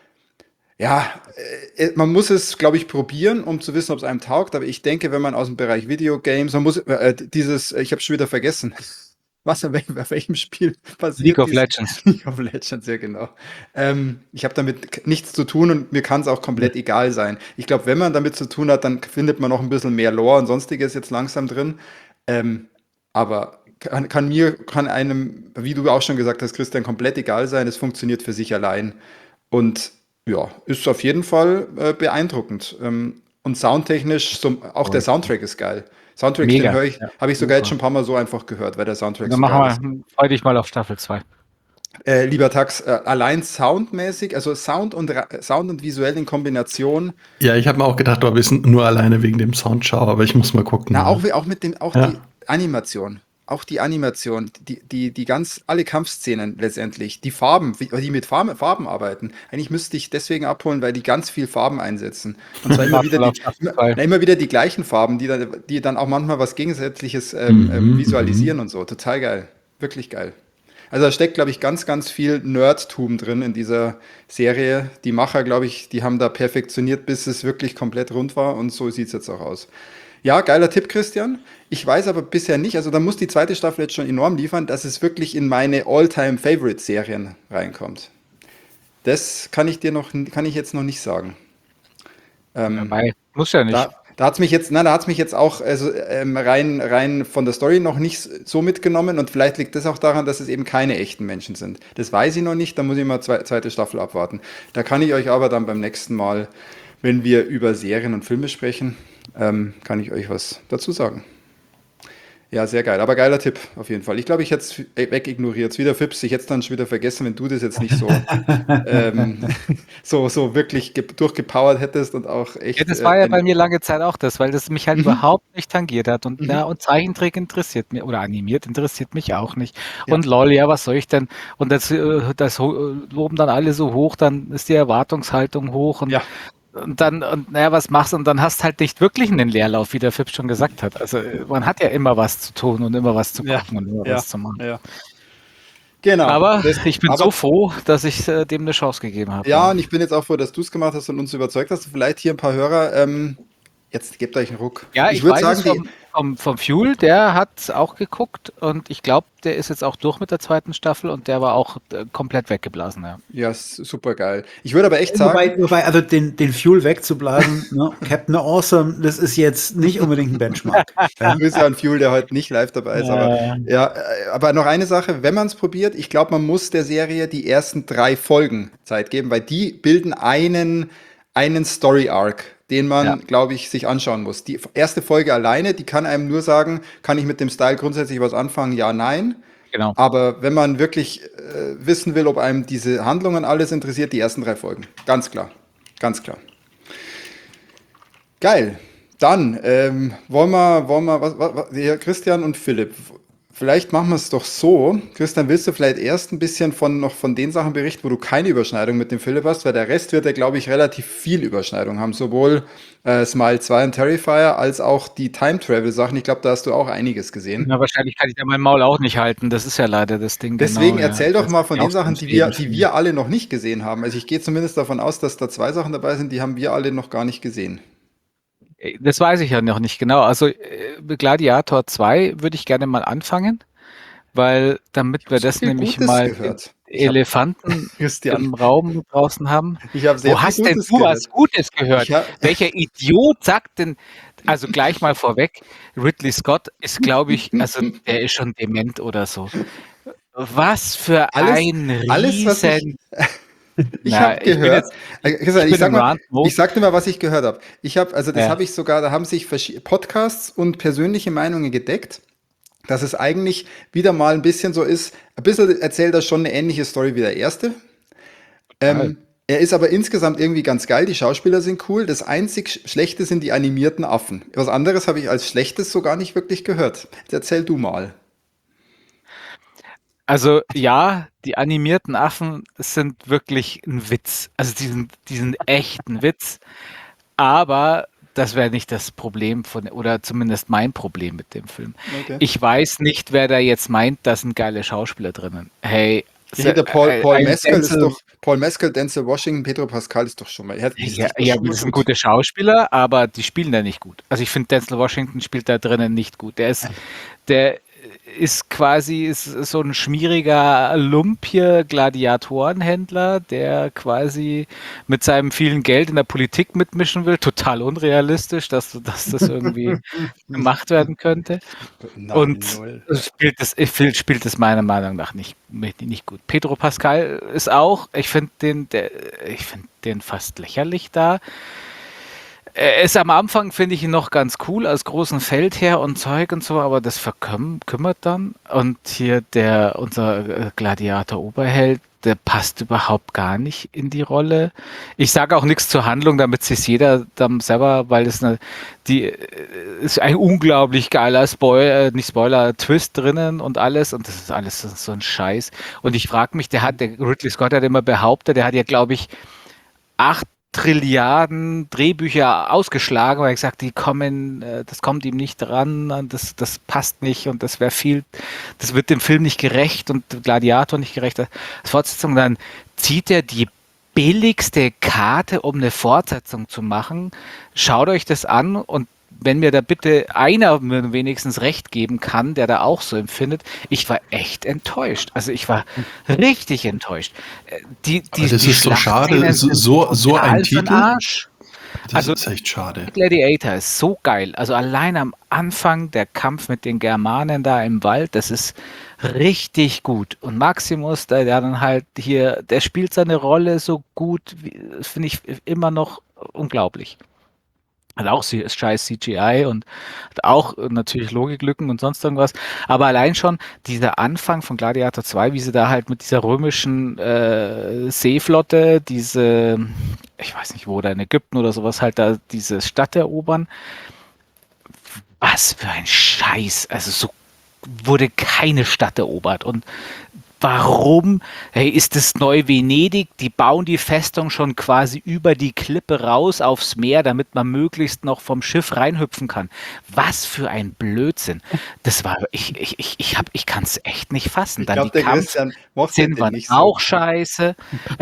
Ja, äh, man muss es, glaube ich, probieren, um zu wissen, ob es einem taugt. Aber ich denke, wenn man aus dem Bereich Videogames, man muss äh, dieses, ich habe schon wieder vergessen. Was, in welchem, bei welchem Spiel passiert League of dies- Legends. League of Legends, ja genau. Ähm, ich habe damit k- nichts zu tun und mir kann es auch komplett egal sein. Ich glaube, wenn man damit zu tun hat, dann findet man noch ein bisschen mehr Lore und sonstiges jetzt langsam drin. Ähm, aber kann, kann mir, kann einem, wie du auch schon gesagt hast, Christian, komplett egal sein. Es funktioniert für sich allein. Und ja, ist auf jeden Fall äh, beeindruckend. Ähm, und soundtechnisch, so, auch der Soundtrack ist geil. Soundtrack, den Mega. höre ich, Ja, habe ich sogar jetzt super. schon ein paar Mal so einfach gehört, weil der Soundtrack Dann so geil ist. machen wir, freu dich mal auf Staffel zwei. Äh, lieber Tax, äh, allein soundmäßig, also Sound und, Ra- Sound und visuell in Kombination, Ja, ich habe mir auch gedacht, ob ich es nur alleine wegen dem Sound schaue, aber ich muss mal gucken. na, ja. auch, wie- auch mit dem, auch Ja. die Animation. auch die Animation, die, die, die ganz, alle Kampfszenen letztendlich, die Farben, wie, die mit Farben, Farben arbeiten. Eigentlich müsste ich deswegen abholen, weil die ganz viel Farben einsetzen. Und zwar immer wieder die, immer, na, immer wieder die gleichen Farben, die dann, die dann auch manchmal was Gegensätzliches ähm, ähm, Mhm, visualisieren und so. Total geil. Wirklich geil. Also da steckt, glaube ich, ganz, ganz viel Nerdtum drin in dieser Serie. Die Macher, glaube ich, die haben da perfektioniert, bis es wirklich komplett rund war und so sieht es jetzt auch aus. Ja, geiler Tipp, Christian. Ich weiß aber bisher nicht, also da muss die zweite Staffel jetzt schon enorm liefern, dass es wirklich in meine All-Time-Favorite-Serien reinkommt. Das kann ich dir noch, kann ich jetzt noch nicht sagen. Ähm, Dabei muss ja nicht. da da hat es mich jetzt, nein, da hat's mich jetzt auch also, ähm, rein, rein von der Story noch nicht so mitgenommen und vielleicht liegt das auch daran, dass es eben keine echten Menschen sind. Das weiß ich noch nicht, da muss ich mal zwei, zweite Staffel abwarten. Da kann ich euch aber dann beim nächsten Mal, wenn wir über Serien und Filme sprechen, ähm, kann ich euch was dazu sagen. Ja, sehr geil. Aber geiler Tipp auf jeden Fall. Ich glaube, ich hätte es wegignoriert. Es wieder Fips. Ich hätte es dann schon wieder vergessen, wenn du das jetzt nicht so, ähm, so, so wirklich ge- durchgepowert hättest und auch Ja, echt. das war ja Äh, bei ein, mir lange Zeit auch das, weil das mich halt mhm, überhaupt nicht tangiert hat. Und, mhm, ja, und Zeichentrick interessiert mich oder animiert interessiert mich auch nicht. ja, Und lol, ja, was soll ich denn? Und das, äh, das ho- loben dann alle so hoch, dann ist die Erwartungshaltung hoch und, ja, und dann, und naja, was machst du? Und dann hast halt nicht wirklich einen Leerlauf, wie der Fipp schon gesagt hat. Also äh, man hat ja immer was zu tun und immer was zu ja, gucken und immer ja, was zu machen. ja. Genau. Aber Das, ich bin so aber froh, dass ich äh, dem eine Chance gegeben habe. ja, Ja. und ich bin jetzt auch froh, dass du es gemacht hast und uns überzeugt hast. Vielleicht hier ein paar Hörer. Ähm, jetzt gebt euch einen Ruck. Ja, Ich ich würde weiß es sagen, die, vom, vom, vom Fuel, der hat auch geguckt und ich glaube, der ist jetzt auch durch mit der zweiten Staffel und der war auch äh, komplett weggeblasen. Ja. ja, super geil. Ich würde aber echt Wobei, sagen, wobei, also den, den Fuel wegzublasen, ne, Captain Awesome, das ist jetzt nicht unbedingt ein Benchmark. Ja? Grüße an Fuel, der heute nicht live dabei ist, aber Äh, ja, äh, aber noch eine Sache, wenn man es probiert, ich glaube, man muss der Serie die ersten drei Folgen Zeit geben, weil die bilden einen, einen Story-Arc, den ja, man, glaube ich, sich anschauen muss. Die erste Folge alleine, die kann einem nur sagen, kann ich mit dem Style grundsätzlich was anfangen? Ja, nein. genau. Aber wenn man wirklich äh, wissen will, ob einem diese Handlungen alles interessiert, die ersten drei Folgen. Ganz klar. Ganz klar. Geil. Dann ähm, wollen wir, wollen wir was, was, was, hier, Christian und Philipp, vielleicht machen wir es doch so. Christian, willst du vielleicht erst ein bisschen von, noch von den Sachen berichten, wo du keine Überschneidung mit dem Philipp hast? Weil der Rest wird ja, glaube ich, relativ viel Überschneidung haben. Sowohl äh, Smile zwei und Terrifier als auch die Time-Travel-Sachen. Ich glaube, da hast du auch einiges gesehen. Na, wahrscheinlich kann ich da mein Maul auch nicht halten. Das ist ja leider das Ding. Deswegen Genau, ja. erzähl doch Das mal ist von mir den auch Sachen, ganz die wir, wenig. die wir alle noch nicht gesehen haben. Also ich gehe zumindest davon aus, dass da zwei Sachen dabei sind, die haben wir alle noch gar nicht gesehen. Das weiß ich ja noch nicht genau. Also äh, Gladiator zwei würde ich gerne mal anfangen, weil damit wir So das viel nämlich Gutes mal den gehört. Ich habe, Elefanten Christian, im Raum draußen haben. ich habe sehr Wo viel hast denn Gutes du was gehört. Gutes Ich gehört? habe, Welcher Idiot sagt denn, also gleich mal vorweg, Ridley Scott ist, glaube ich, also der ist schon dement oder so. Was für alles, ein alles, was ich, Riesen. ich Na, habe ich bin gehört, jetzt, äh, ich, Christian, ich ich bin sag im mal, ich Rant-Mode. sag dir mal, was ich gehört habe. Ich habe, also das Ja, habe ich sogar, da haben sich verschi- Podcasts und persönliche Meinungen gedeckt, dass es eigentlich wieder mal ein bisschen so ist, ein bisschen erzählt er schon eine ähnliche Story wie der erste. total. Ähm, er ist aber insgesamt irgendwie ganz geil, die Schauspieler sind cool. Das einzig Sch- Schlechte sind die animierten Affen. Was anderes habe ich als Schlechtes so gar nicht wirklich gehört. Jetzt erzähl du mal. Also ja, die animierten Affen sind wirklich ein Witz. Also die sind, die sind echt ein Witz. Aber das wäre nicht das Problem von, oder zumindest mein Problem mit dem Film. Okay. Ich weiß nicht, wer da jetzt meint, da sind geile Schauspieler drinnen. Hey, Hier der se- Paul, ein Paul ein Mescal ist Denzel, doch, Paul Mescal, Denzel Washington, Pedro Pascal ist doch schon mal, ist ja, ist doch ja, schon mal das sind gut. gute Schauspieler, aber die spielen da nicht gut. Also ich finde, Denzel Washington spielt da drinnen nicht gut. Der ist, der ist quasi ist so ein schmieriger Lump hier, Gladiatorenhändler, der quasi mit seinem vielen Geld in der Politik mitmischen will. Total unrealistisch, dass, dass das irgendwie gemacht werden könnte. Nein, Und null. es spielt es spielt spielt es meiner Meinung nach nicht, nicht nicht gut. Pedro Pascal ist auch, ich finde den, der, ich finde den fast lächerlich da. Er ist am Anfang, finde ich ihn noch ganz cool als großen Feldherr und Zeug und so, aber das verkümmert dann. Und hier der, unser äh, Gladiator-Oberheld, der passt überhaupt gar nicht in die Rolle. Ich sage auch nichts zur Handlung, damit sich jeder dann selber, weil es eine, die äh, ist ein unglaublich geiler Spoiler, äh, nicht Spoiler, Twist drinnen und alles. Und das ist alles so, so ein Scheiß. Und ich frage mich, der hat, der Ridley Scott hat immer behauptet, der hat ja, glaube ich, acht Trilliarden Drehbücher ausgeschlagen, weil ich gesagt, die kommen, äh, das kommt ihm nicht dran, und das, das passt nicht und das wäre viel, das wird dem Film nicht gerecht und Gladiator nicht gerecht. Als Fortsetzung, dann zieht er die billigste Karte, um eine Fortsetzung zu machen. Schaut euch das an und wenn mir da bitte einer mir wenigstens recht geben kann, der da auch so empfindet, ich war echt enttäuscht. Also ich war richtig enttäuscht. Äh, Die, die, Aber das die ist so schade, Schlachtszenen so, sind so, so total ein für'n Titel. Arsch. Das Also- ist echt schade. Gladiator ist so geil. Also allein am Anfang der Kampf mit den Germanen da im Wald, das ist richtig gut. Und Maximus, der, der dann halt hier, der spielt seine Rolle so gut, wie- das finde ich immer noch unglaublich. Hat auch sie- scheiß C G I und hat auch äh, natürlich Logiklücken und sonst irgendwas. Aber allein schon dieser Anfang von Gladiator zwei, wie sie da halt mit dieser römischen äh, Seeflotte, diese, ich weiß nicht wo, da in Ägypten oder sowas, halt da diese Stadt erobern. Was für ein Scheiß. Also so wurde keine Stadt erobert. Und warum? Hey, ist das Neu-Venedig? Die bauen die Festung schon quasi über die Klippe raus aufs Meer, damit man möglichst noch vom Schiff reinhüpfen kann. Was für ein Blödsinn. Das war, ich, ich, ich, ich, hab- ich kann es echt nicht fassen. Ich Dann glaube, die der Christian mochte Kampfszenen den waren nicht so. auch scheiße.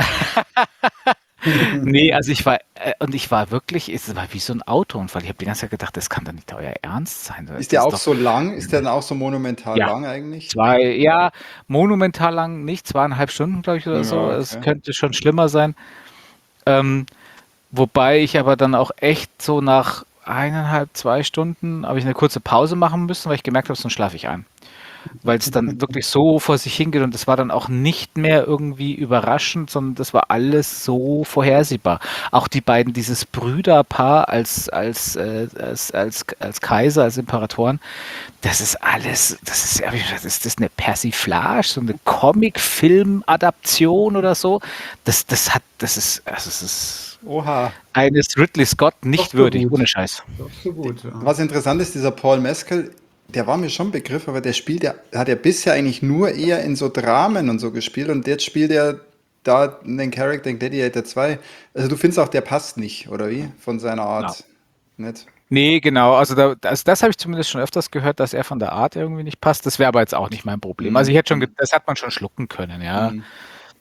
Nee, also ich war, äh, und ich war wirklich, es war wie so ein Autounfall. Ich habe die ganze Zeit gedacht, das kann doch nicht euer Ernst sein. Das Ist der auch doch so lang? Ist der dann auch so monumental Ja. lang eigentlich? zwei, ja, monumental lang, nicht zweieinhalb Stunden, glaube ich, oder Ja, so. Es okay. könnte schon schlimmer sein. Ähm, wobei ich aber dann auch echt so nach eineinhalb, zwei Stunden habe ich eine kurze Pause machen müssen, weil ich gemerkt habe, sonst schlafe ich ein. Weil es dann wirklich so vor sich hingeht und es war dann auch nicht mehr irgendwie überraschend, sondern das war alles so vorhersehbar. Auch die beiden, dieses Brüderpaar als, als, äh, als, als, als Kaiser, als Imperatoren, das ist alles, das ist, ja, wie gesagt, ist das eine Persiflage, so eine Comic-Film-Adaption oder so? Das, das hat, das ist, also es ist Oha. eines Ridley Scott nicht Doch so würdig, gut. ohne Scheiß. Doch so gut. Ja. Was interessant ist, dieser Paul Mescal, der war mir schon ein Begriff, aber der spielt ja, hat ja bisher eigentlich nur eher in so Dramen und so gespielt und jetzt spielt er da den Charakter in Gladiator zwei. Also du findest auch, der passt nicht, oder wie? Von seiner Art. Nicht? Nee, genau. Also, da, also das habe ich zumindest schon öfters gehört, dass er von der Art irgendwie nicht passt. Das wäre aber jetzt auch nicht mein Problem. Mhm. Also ich hätte schon, ge- das hat man schon schlucken können, ja. Hm.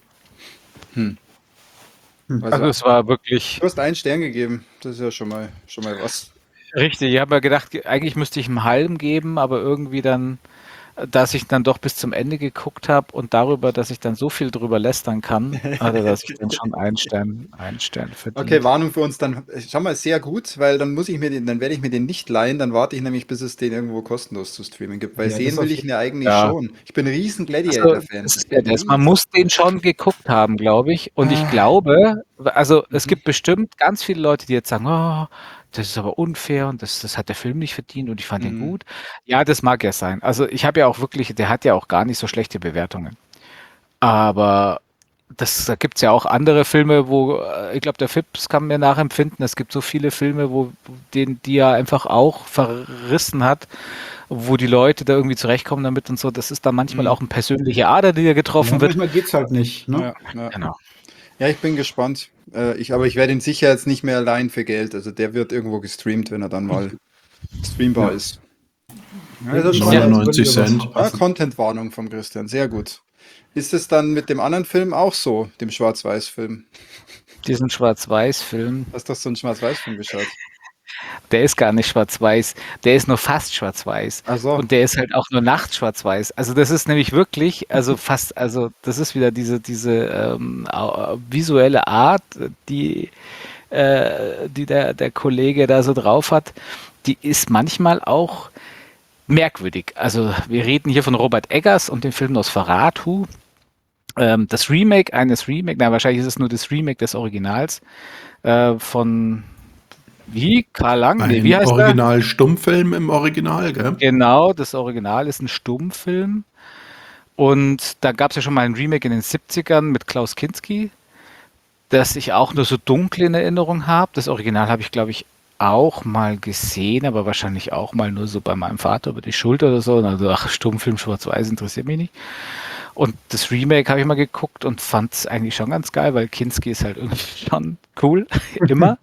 Hm. Hm. Also, Also es war wirklich du hast einen Stern gegeben. Das ist ja schon mal, schon mal was. richtig. Ich habe mir gedacht, ge- eigentlich müsste ich einen halben geben, aber irgendwie dann, äh, dass ich dann doch bis zum Ende geguckt habe und darüber, dass ich dann so viel drüber lästern kann, also dass ich dann schon einen Stern, einen Stern verdient. Okay, Warnung für uns, dann äh, schau mal, sehr gut, weil dann muss ich mir den, dann werde ich mir den nicht leihen, dann warte ich nämlich, bis es den irgendwo kostenlos zu streamen gibt, weil Ja, sehen das will auf ich ihn ja eigentlich Ja. schon. Ich bin ein riesen Also, Gladiator-Fan. das ist Ich ja bin das. Man riesen- muss den schon geguckt haben, glaube ich. Und ich Ah. glaube, also es Mhm. gibt bestimmt ganz viele Leute, die jetzt sagen, oh, das ist aber unfair und das, das hat der Film nicht verdient und ich fand den Mhm. gut. Ja, das mag ja sein. Also ich habe ja auch wirklich, der hat ja auch gar nicht so schlechte Bewertungen. Aber das, da gibt es ja auch andere Filme, wo, äh, ich glaube, der Fips kann mir nachempfinden, es gibt so viele Filme, wo den, die er einfach auch verrissen hat, wo die Leute da irgendwie zurechtkommen damit und so. Das ist dann manchmal Mhm. auch eine persönliche Ader, die da Ja, getroffen wird. manchmal geht's halt nicht. Ne? Ja, ja. Genau. Ja, ich bin gespannt. Äh, ich, aber ich werde ihn sicher jetzt nicht mehr allein für Geld. Also der wird irgendwo gestreamt, wenn er dann mal streambar Ja. ist. Ja, das ist schon Ja. mal neunundneunzig als Gründe was Cent. Ja, verpassen. Content-Warnung vom Christian, sehr gut. Ist es dann mit dem anderen Film auch so, dem Schwarz-Weiß-Film? Diesen Schwarz-Weiß-Film, Hast du so einen Schwarz-Weiß-Film geschaut? der ist gar nicht schwarz-weiß, der ist nur fast schwarz-weiß. Ach so. Und der ist halt auch nur nachts schwarz-weiß. Also das ist nämlich wirklich, also fast, also das ist wieder diese, diese ähm, au- visuelle Art, die, äh, die der, der Kollege da so drauf hat, die ist manchmal auch merkwürdig. Also wir reden hier von Robert Eggers und dem Film Nosferatu. Ähm, das Remake eines Remake, na wahrscheinlich ist es nur das Remake des Originals äh, von Wie? Karl Lang? Nee, wie Ein heißt der? Original-Stummfilm im Original, gell? Genau, das Original ist ein Stummfilm. Und da gab es ja schon mal ein Remake in den siebzigern mit Klaus Kinski, das ich auch nur so dunkel in Erinnerung habe. Das Original habe ich, glaube ich, auch mal gesehen, aber wahrscheinlich auch mal nur so bei meinem Vater über die Schulter oder so. Also, ach, Stummfilm schwarz-weiß interessiert mich nicht. Und das Remake habe ich mal geguckt und fand es eigentlich schon ganz geil, weil Kinski ist halt irgendwie schon cool, immer.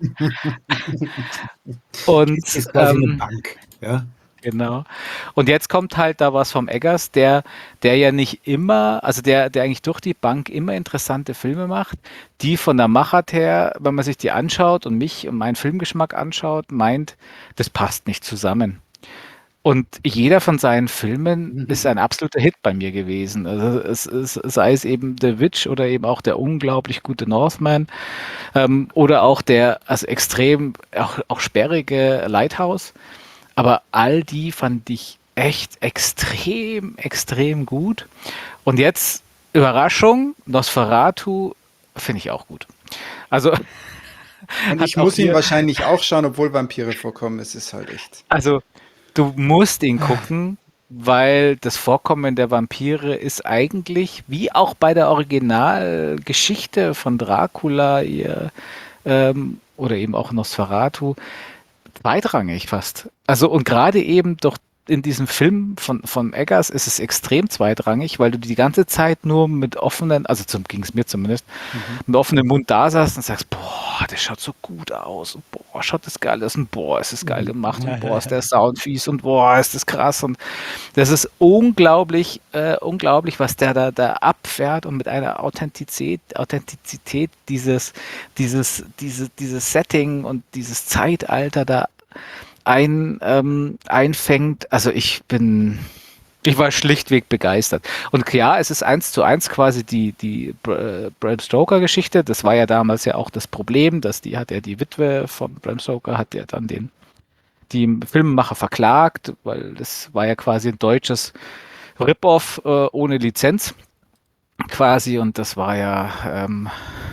Und Das ist quasi eine ähm, Bank. Ja. genau. Und jetzt kommt halt da was vom Eggers, der, der ja nicht immer, also der, der eigentlich durch die Bank immer interessante Filme macht, die von der Machart her, wenn man sich die anschaut und mich und meinen Filmgeschmack anschaut, meint, das passt nicht zusammen. Und jeder von seinen Filmen ist ein absoluter Hit bei mir gewesen. Also es, es, sei es eben The Witch oder eben auch der unglaublich gute Northman ähm, oder auch der also extrem auch, auch sperrige Lighthouse. Aber all die fand ich echt extrem, extrem gut. Und jetzt, Überraschung, Nosferatu finde ich auch gut. Also Und hat ich auch muss ihn hier, wahrscheinlich auch schauen, obwohl Vampire vorkommen. Es ist halt echt. also du musst ihn gucken, weil das Vorkommen der Vampire ist eigentlich, wie auch bei der Originalgeschichte von Dracula ihr, ähm, oder eben auch Nosferatu, zweitrangig fast. Also und gerade eben doch in diesem Film von, von Eggers ist es extrem zweitrangig, weil du die ganze Zeit nur mit offenen, also zum ging es mir zumindest, mit offenem Mund da saßt und sagst, boah, das schaut so gut aus und boah, schaut das geil aus und boah, ist das geil gemacht und boah, ist der Sound fies und boah, ist das krass und das ist unglaublich, äh, unglaublich, was der da, da abfährt und mit einer Authentizität, Authentizität dieses, dieses, diese, dieses Setting und dieses Zeitalter da ein, ähm, einfängt. Also ich bin, ich war schlichtweg begeistert. Und ja, es ist eins zu eins quasi die, die Br- Bram Stoker-Geschichte. Das war ja damals ja auch das Problem, dass die hat ja die Witwe von Bram Stoker, hat ja dann den die Filmemacher verklagt, weil das war ja quasi ein deutsches Rip-Off äh, ohne Lizenz quasi und das war ja, ähm,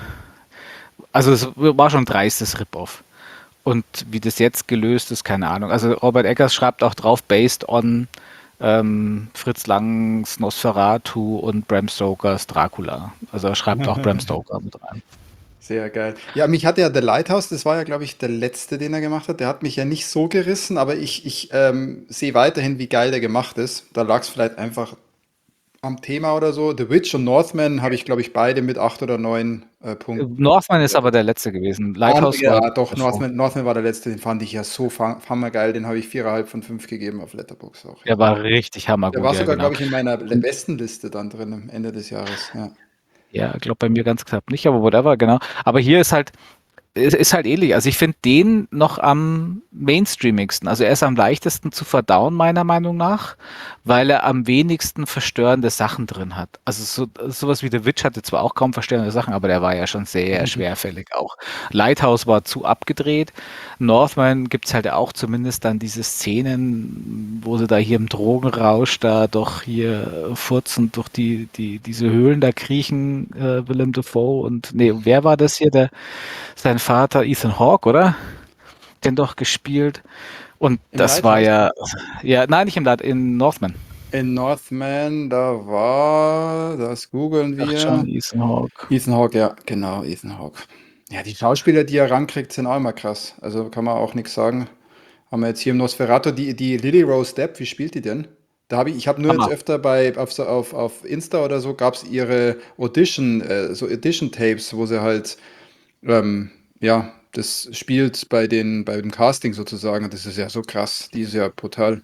also es war schon ein dreistes Rip-Off. Und wie das jetzt gelöst ist, keine Ahnung. Also Robert Eggers schreibt auch drauf, based on ähm, Fritz Langs Nosferatu und Bram Stokers Dracula. Also er schreibt auch Bram Stoker mit rein. Sehr geil. Ja, mich hat ja The Lighthouse, das war ja, glaube ich, der letzte, den er gemacht hat. Der hat mich ja nicht so gerissen, aber ich, ich ähm, sehe weiterhin, wie geil der gemacht ist. Da lag es vielleicht einfach am Thema oder so. The Witch und Northman habe ich, glaube ich, beide mit acht oder neun äh, Punkten. Northman ist aber der letzte gewesen. Ah, Lighthouse war ja, doch, davor. Northman, Northman war der letzte, den fand ich ja so fa- hammergeil. Den habe ich viereinhalb von fünf gegeben auf Letterboxd auch. Ja. Der war richtig Der hammergut, war ja sogar, genau. glaube ich, in meiner Und besten Liste dann drin am Ende des Jahres. Ja. ja, ich glaube bei mir ganz knapp nicht, aber whatever, genau. Aber hier ist halt, es ist halt ähnlich. Also ich finde den noch am mainstreamigsten. Also er ist am leichtesten zu verdauen, meiner Meinung nach, weil er am wenigsten verstörende Sachen drin hat. Also so, sowas wie The Witch hatte zwar auch kaum verstörende Sachen, aber der war ja schon sehr schwerfällig auch. Lighthouse war zu abgedreht. Northman gibt es halt auch zumindest dann diese Szenen, wo sie da hier im Drogenrausch da doch hier furzen durch die, die, diese Höhlen da kriechen, äh, Willem Dafoe und nee, wer war das hier? Der sein Vater Ethan Hawke, oder? Den doch gespielt. Und Im das war Lighthouse? ja, ja, nein, nicht im Light, in Northman. In Northman, da war, das googeln Ach schon, wir. Ethan Hawke. Ethan Hawke, ja, genau, Ethan Hawke. Ja, die Schauspieler, die er rankriegt, sind auch immer krass. Also kann man auch nichts sagen. Haben wir jetzt hier im Nosferatu die, die Lily Rose Depp, wie spielt die denn? Da habe ich, ich habe nur jetzt Hammer. öfter bei auf, so- auf, auf Insta oder so gab es ihre Audition, äh, so Audition-Tapes, wo sie halt ähm, ja, das spielt bei den, bei dem Casting sozusagen. Das ist ja so krass. Die ist ja brutal.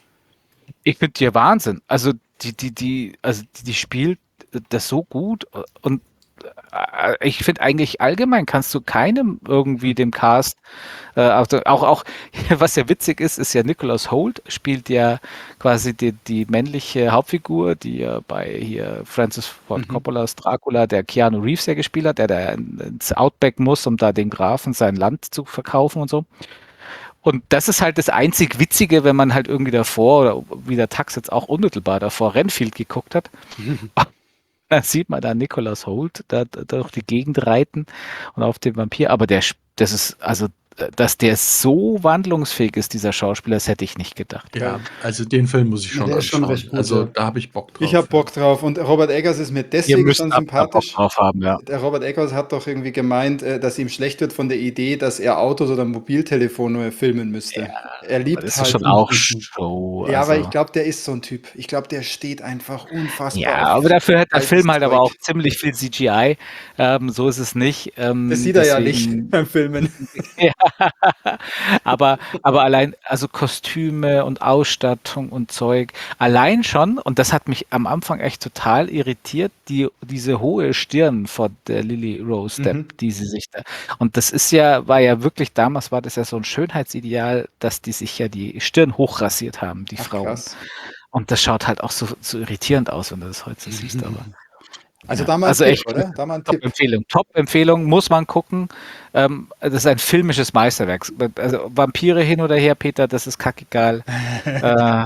Ich finde die Wahnsinn. Also die, die, die, also die, die spielt das so gut und äh, ich finde eigentlich allgemein kannst du keinem irgendwie dem Cast äh, also auch auch was ja witzig ist, ist ja Nicholas Hoult spielt ja quasi die, die männliche Hauptfigur, die ja bei hier Francis Ford Mhm. Coppolas Dracula, der Keanu Reeves ja gespielt hat, der da ins Outback muss, um da dem Grafen sein Land zu verkaufen und so. Und das ist halt das einzig Witzige, wenn man halt irgendwie davor, oder wie der Tax jetzt auch unmittelbar davor Renfield geguckt hat, da sieht man da Nicholas Hoult da, da durch die Gegend reiten und auf dem Vampir. Aber der, das ist, also dass der so wandlungsfähig ist, dieser Schauspieler, das hätte ich nicht gedacht. Ja, also den Film muss ich Ja, schon der ist schon anschauen. recht gut, Also ja. da habe ich Bock drauf. Ich habe ja. Bock drauf. Und Robert Eggers ist mir Ihr deswegen müsst schon da da Bock sympathisch. drauf haben, ja. Der Robert Eggers hat doch irgendwie gemeint, äh, dass ihm schlecht wird von der Idee, dass er Autos oder Mobiltelefone filmen müsste. Er Aber liebt das ist halt. schon auch Show. Ja, aber ich Also. glaube, der ist so ein Typ. Ich glaube, der steht einfach unfassbar Ja, auf aber dafür hat der altes Film halt aber Zeug. auch ziemlich viel C G I. Ähm, so ist es nicht. Ähm, Das sieht er ja nicht deswegen, beim Filmen. ja, aber, aber allein, also Kostüme und Ausstattung und Zeug, allein schon, und das hat mich am Anfang echt total irritiert, die, diese hohe Stirn von der Lily Rose Depp, Mhm. die sie sich da, und das ist ja, war ja wirklich, damals war das ja so ein Schönheitsideal, dass die sich ja die Stirn hochrasiert haben, die Ach, Frauen. krass. Und das schaut halt auch so, so irritierend aus, wenn du das heute so siehst, aber. Also Ja, da mal ein also Tipp, echt oder? Da mal ein Tipp. Top-Empfehlung. Top-Empfehlung, muss man gucken. Ähm, das ist ein filmisches Meisterwerk. Also Vampire hin oder her, Peter, das ist kackegal. äh,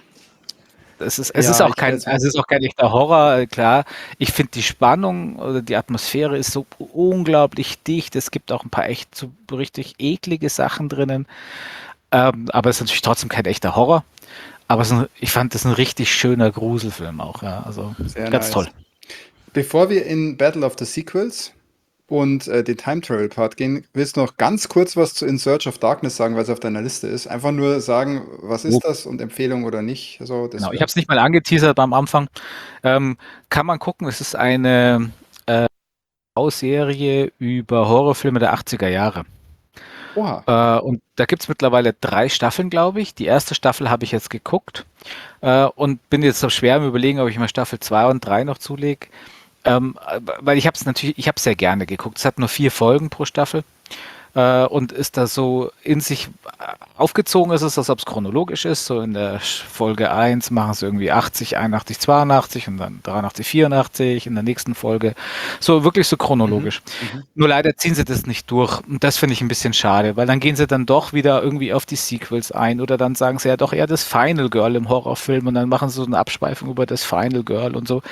es ist, es ist Ja, auch ich kein, werde es also es ist auch kein echter Horror, äh, klar. Ich finde die Spannung oder die Atmosphäre ist so unglaublich dicht. Es gibt auch ein paar echt so richtig eklige Sachen drinnen. Ähm, aber es ist natürlich trotzdem kein echter Horror. Aber es ist ein, ich fand das ein richtig schöner Gruselfilm auch. Ja. Also sehr ganz nice. toll. Bevor wir in Battle of the Sequels und äh, den Time Travel Part gehen, willst du noch ganz kurz was zu In Search of Darkness sagen, weil es auf deiner Liste ist? Einfach nur sagen, was ist das und Empfehlung oder nicht? Also, das Genau, ich wär- habe es nicht mal angeteasert beim Anfang. Ähm, kann man gucken, es ist eine äh, Serie über Horrorfilme der achtziger Jahre. Oha. Äh, und da gibt es mittlerweile drei Staffeln, glaube ich. Die erste Staffel habe ich jetzt geguckt äh, und bin jetzt so schwer am Überlegen, ob ich mal Staffel zwei und drei noch zulege. Ähm, weil ich habe es natürlich, ich habe es sehr gerne geguckt. Es hat nur vier Folgen pro Staffel äh, und ist da so in sich aufgezogen ist es, als ob es chronologisch ist. So in der Folge eins machen sie irgendwie achtzig, einundachtzig, zweiundachtzig und dann dreiundachtzig, vierundachtzig in der nächsten Folge. So wirklich so chronologisch. Mhm. Nur leider ziehen sie das nicht durch und das finde ich ein bisschen schade, weil dann gehen sie dann doch wieder irgendwie auf die Sequels ein oder dann sagen sie ja doch eher das Final Girl im Horrorfilm und dann machen sie so eine Abschweifung über das Final Girl und so.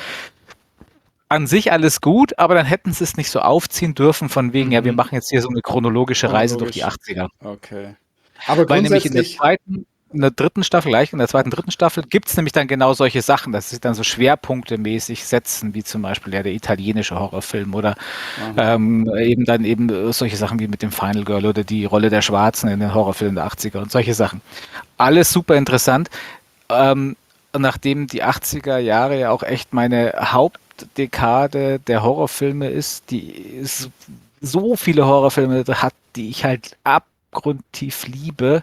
An sich alles gut, aber dann hätten sie es nicht so aufziehen dürfen von wegen, ja, wir Mhm. machen jetzt hier so eine chronologische Reise durch die Chronologisch. achtziger. Okay. Aber Weil nämlich in der grundsätzlich, zweiten, in der dritten Staffel, gleich in der zweiten, dritten Staffel, gibt es nämlich dann genau solche Sachen, dass sie dann so schwerpunktemäßig setzen, wie zum Beispiel ja der italienische Horrorfilm oder aha. ähm, eben dann eben äh, solche Sachen wie mit dem Final Girl oder die Rolle der Schwarzen in den Horrorfilmen der achtziger und solche Sachen. Alles super interessant. Ähm, nachdem die achtziger Jahre ja auch echt meine Hauptdekade der Horrorfilme ist, die es so viele Horrorfilme hat, die ich halt abgrundtief liebe,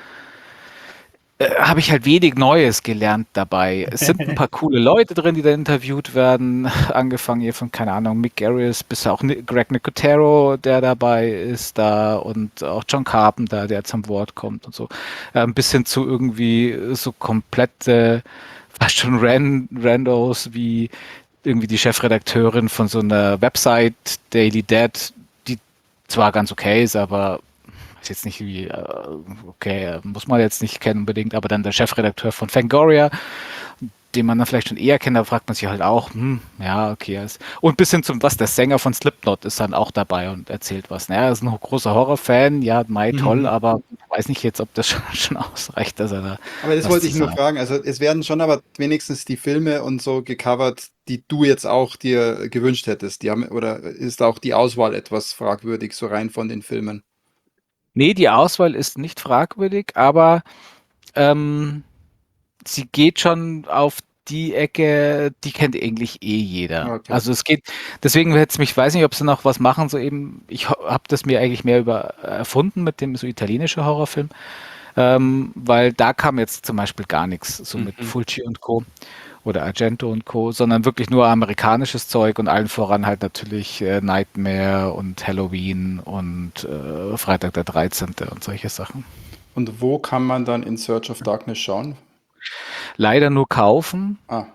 äh, habe ich halt wenig Neues gelernt dabei. Es sind ein paar coole Leute drin, die da interviewt werden, angefangen hier von, keine Ahnung, Mick Garris bis auch Ni- Greg Nicotero, der dabei ist da und auch John Carpenter, der zum Wort kommt und so. Äh, ein bisschen zu irgendwie so komplette, fast schon Ran Randos wie irgendwie die Chefredakteurin von so einer Website, Daily Dead, die zwar ganz okay ist, aber ist jetzt nicht wie, äh, okay, muss man jetzt nicht kennen unbedingt, aber dann der Chefredakteur von Fangoria, den man dann vielleicht schon eher kennt, da fragt man sich halt auch, hm, ja, okay. Ist. Und bis hin zum, was, der Sänger von Slipknot ist dann auch dabei und erzählt was. Naja, er ist ein großer Horrorfan, ja, Mai, toll, Mhm. aber ich weiß nicht jetzt, ob das schon, schon ausreicht, dass er da Aber das was wollte zu ich nur sagen. fragen. Also es werden schon aber wenigstens die Filme und so gecovert, die du jetzt auch dir gewünscht hättest. Die haben, oder ist auch die Auswahl etwas fragwürdig, so rein von den Filmen? Nee, die Auswahl ist nicht fragwürdig, aber ähm, sie geht schon auf die Ecke, die kennt eigentlich eh jeder. Okay. Also es geht, deswegen hätte es mich, weiß nicht, ob sie noch was machen, so eben, ich habe das mir eigentlich mehr über erfunden mit dem so italienischen Horrorfilm, ähm, weil da kam jetzt zum Beispiel gar nichts, so mit Mhm. Fulci und Co. oder Argento und Co., sondern wirklich nur amerikanisches Zeug und allen voran halt natürlich äh, Nightmare und Halloween und äh, Freitag der dreizehnte und solche Sachen. Und wo kann man dann In Search of Darkness schauen? Leider nur kaufen. Ah,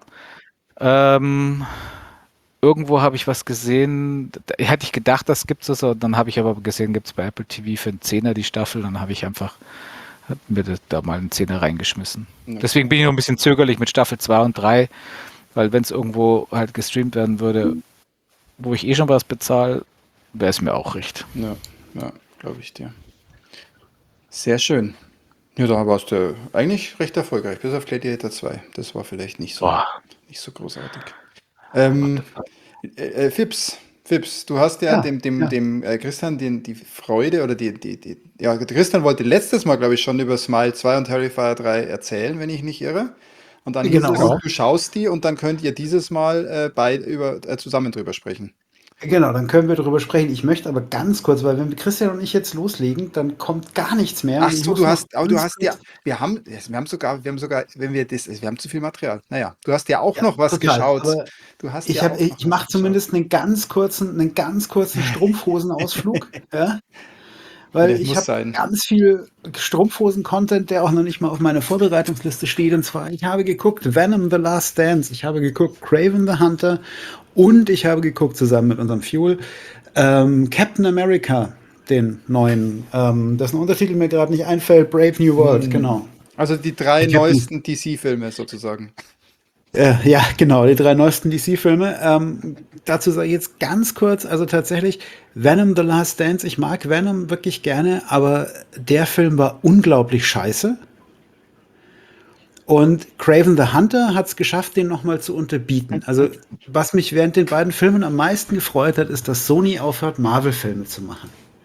Ähm, irgendwo habe ich was gesehen, da hätte ich gedacht, das gibt es, so, dann habe ich aber gesehen, gibt es bei Apple T V für einen Zehner die Staffel, dann habe ich einfach hab mir das, da mal einen Zehner reingeschmissen. okay. Deswegen bin ich noch ein bisschen zögerlich mit Staffel zwei und drei, weil wenn es irgendwo halt gestreamt werden würde, wo ich eh schon was bezahle, wäre es mir auch recht. Ja, ja, glaube ich dir. Sehr schön. Ja, da warst du eigentlich recht erfolgreich, bis auf Gladiator zwei. Das war vielleicht nicht so, Boah, nicht so großartig. what the Ähm, fuck. äh, äh, Fips, Fips, du hast ja Ja, dem, dem, ja. dem äh, Christian den, die Freude oder die, die, die, ja, der Christian wollte letztes Mal, glaube ich, schon über Smile zwei und Terrifier drei erzählen, wenn ich nicht irre. Und dann hieß es, Genau. du schaust die und dann könnt ihr dieses Mal äh, bei, über, äh, zusammen drüber sprechen. Genau, dann können wir darüber sprechen. Ich möchte aber ganz kurz, weil wenn Christian und ich jetzt loslegen, dann kommt gar nichts mehr. Ach Und ich so, muss du noch hast, aber du ganz hast ja, kurz. wir haben, wir haben sogar, wir haben sogar, wenn wir das, wir haben zu viel Material. Naja, du hast ja auch Ja, noch was total. geschaut. Aber Du hast ich ja habe, auch noch ich was mache geschaut. zumindest einen ganz kurzen, einen ganz kurzen Strumpfhosenausflug, ja, weil Ja, ich muss habe sein. ganz viel Strumpfhosen-Content, der auch noch nicht mal auf meiner Vorbereitungsliste steht. Und zwar, ich habe geguckt Venom: The Last Dance, ich habe geguckt Kraven the Hunter und ich habe geguckt zusammen mit unserem Fuel ähm, Captain America, den neuen, ähm, dessen Untertitel mir gerade nicht einfällt, Brave New World, genau. Also die drei Captain, neuesten D C-Filme sozusagen. äh, ja, genau, die drei neuesten D C-Filme. Ähm, dazu sage ich jetzt ganz kurz, also tatsächlich, Venom: The Last Dance, ich mag Venom wirklich gerne, aber der Film war unglaublich scheiße. Und Kraven the Hunter hat es geschafft, den nochmal zu unterbieten. Also, was mich während den beiden Filmen am meisten gefreut hat, ist, dass Sony aufhört, Marvel-Filme zu machen.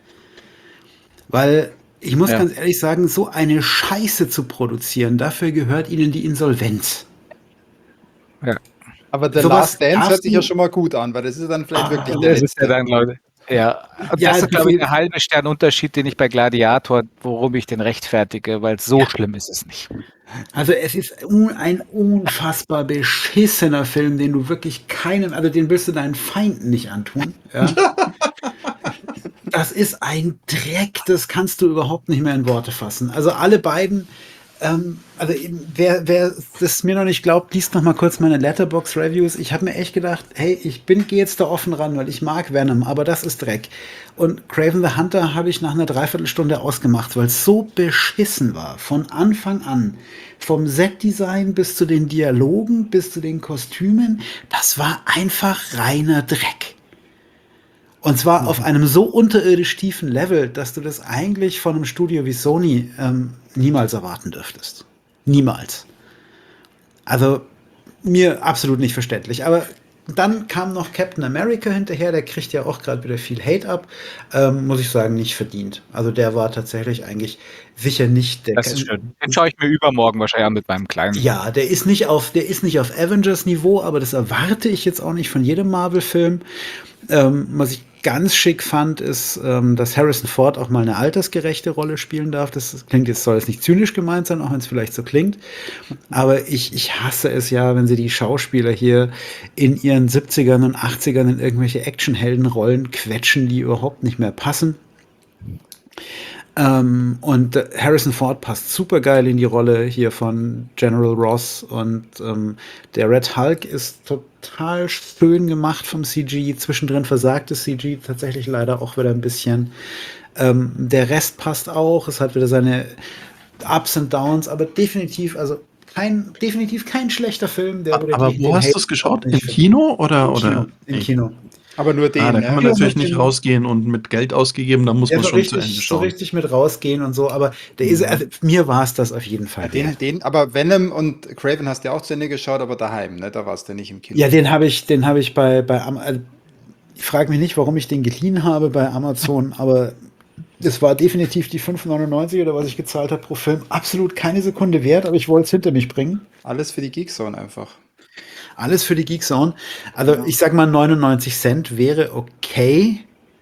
Weil ich muss Ja. ganz ehrlich sagen, so eine Scheiße zu produzieren, dafür gehört ihnen die Insolvenz. Ja. Aber The Sowas Last Dance darfst hört sich ja du- schon mal gut an, weil das ist dann vielleicht wirklich der Das ist ja letzte. dann, Leute. Ja, und Ja, das ist, glaube ich, du- der halbe Stern Unterschied, den ich bei Gladiator, worum ich den rechtfertige, weil so schlimm ist es nicht. Also es ist un ein unfassbar beschissener Film, den du wirklich keinem, also den willst du deinen Feinden nicht antun. Ja? Das ist ein Dreck, das kannst du überhaupt nicht mehr in Worte fassen. Also alle beiden, ähm, also eben, wer, wer das mir noch nicht glaubt, liest noch mal kurz meine Letterboxd-Reviews. Ich habe mir echt gedacht, hey, ich bin gehe jetzt da offen ran, weil ich mag Venom, aber das ist Dreck. Und Kraven the Hunter habe ich nach einer Dreiviertelstunde ausgemacht, weil es so beschissen war, von Anfang an. Vom Setdesign bis zu den Dialogen, bis zu den Kostümen, das war einfach reiner Dreck. Und zwar auf einem so unterirdisch tiefen Level, dass du das eigentlich von einem Studio wie Sony ähm, niemals erwarten dürftest. Niemals. Also mir absolut nicht verständlich. Aber dann kam noch Captain America hinterher, der kriegt ja auch gerade wieder viel Hate ab. Ähm, muss ich sagen, nicht verdient. Also der war tatsächlich eigentlich sicher nicht der. Das ist schön. Den schaue ich mir übermorgen wahrscheinlich an mit meinem Kleinen. Ja, der ist nicht auf, der ist nicht auf Avengers-Niveau, aber das erwarte ich jetzt auch nicht von jedem Marvel-Film. Ähm, was ich ganz schick fand, ist, ähm, dass Harrison Ford auch mal eine altersgerechte Rolle spielen darf. Das klingt jetzt, soll jetzt nicht zynisch gemeint sein, auch wenn es vielleicht so klingt. Aber ich, ich hasse es ja, wenn sie die Schauspieler hier in ihren siebzigern und achtzigern in irgendwelche Actionheldenrollen quetschen, die überhaupt nicht mehr passen. Ähm, und äh, Harrison Ford passt super geil in die Rolle hier von General Ross und ähm, der Red Hulk ist total schön gemacht vom C G. Zwischendrin versagt das C G tatsächlich leider auch wieder ein bisschen. Ähm, der Rest passt auch. Es hat wieder seine Ups und Downs, aber definitiv, also kein, definitiv kein schlechter Film. Der Aber, aber die- wo den hast Hate du es geschaut? Im nicht verdient. Kino oder? Im oder? Kino. Im Kino. Aber nur den, Ah, da ne? kann man Ja, natürlich mit nicht dem- rausgehen und mit Geld ausgegeben, da muss Ja, man so schon zu Ende richtig, so schauen. richtig mit rausgehen und so, aber der ist, also, mir war es das auf jeden Fall. Ja, den, wert. den, aber Venom und Craven hast du ja auch zu Ende geschaut, aber daheim, ne? Da warst du nicht im Kino. Ja, den habe ich, den habe ich bei, bei Am- also, ich frage mich nicht, warum ich den geliehen habe bei Amazon, aber es war definitiv die fünf neunundneunzig oder was ich gezahlt habe pro Film. Absolut keine Sekunde wert, aber ich wollte es hinter mich bringen. Alles für die Geekzone einfach. Alles für die Geekzone. Also Ja. ich sag mal, neunundneunzig Cent wäre okay,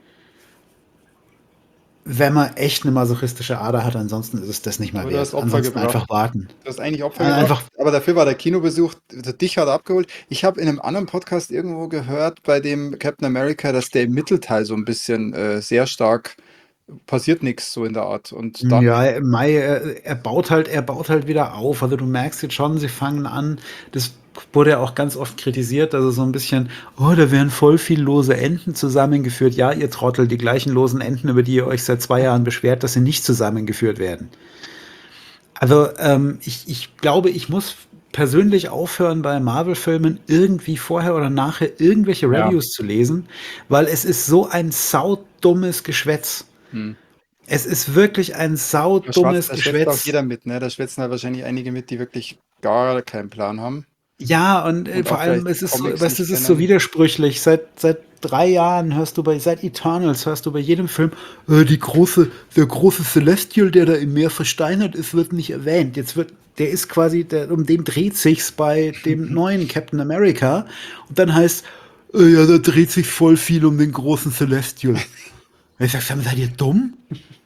wenn man echt eine masochistische Ader hat. Ansonsten ist es das nicht mal Aber du wert. hast Opfer Ansonsten gebracht. einfach warten. Du hast eigentlich Opfer Äh, gebracht, einfach- aber dafür war der Kinobesuch, dich hat er abgeholt. Ich habe in einem anderen Podcast irgendwo gehört, bei dem Captain America, dass der im Mittelteil so ein bisschen äh, sehr stark passiert nichts so in der Art. Und dann, Ja, Mai, er, er baut halt, er baut halt wieder auf. Also du merkst jetzt schon, sie fangen an. Das wurde ja auch ganz oft kritisiert, also so ein bisschen, oh, da werden voll viel lose Enden zusammengeführt. Ja, ihr Trottel, die gleichen losen Enden, über die ihr euch seit zwei Jahren beschwert, dass sie nicht zusammengeführt werden. Also ähm, ich, ich glaube, ich muss persönlich aufhören, bei Marvel-Filmen irgendwie vorher oder nachher irgendwelche Ja. Reviews zu lesen, weil es ist so ein saudummes Geschwätz. hm. Es ist wirklich ein Da saudummes schwatzt, da schwätzt auch Geschwätz. jeder mit, ne? Da schwätzen halt wahrscheinlich einige mit, die wirklich gar keinen Plan haben Ja, und äh, und vor auch allem, vielleicht es die ist so, Comics weißt du, nicht es ist so kennen. widersprüchlich. Seit, seit drei Jahren hörst du bei, seit Eternals hörst du bei jedem Film, äh, die große, der große Celestial, der da im Meer versteinert ist, wird nicht erwähnt. Jetzt wird, der ist quasi, der, um den dreht sich's bei dem neuen Captain America. Und dann heißt, äh, ja, da dreht sich voll viel um den großen Celestial. Und ich sag, sag mal, seid ihr dumm?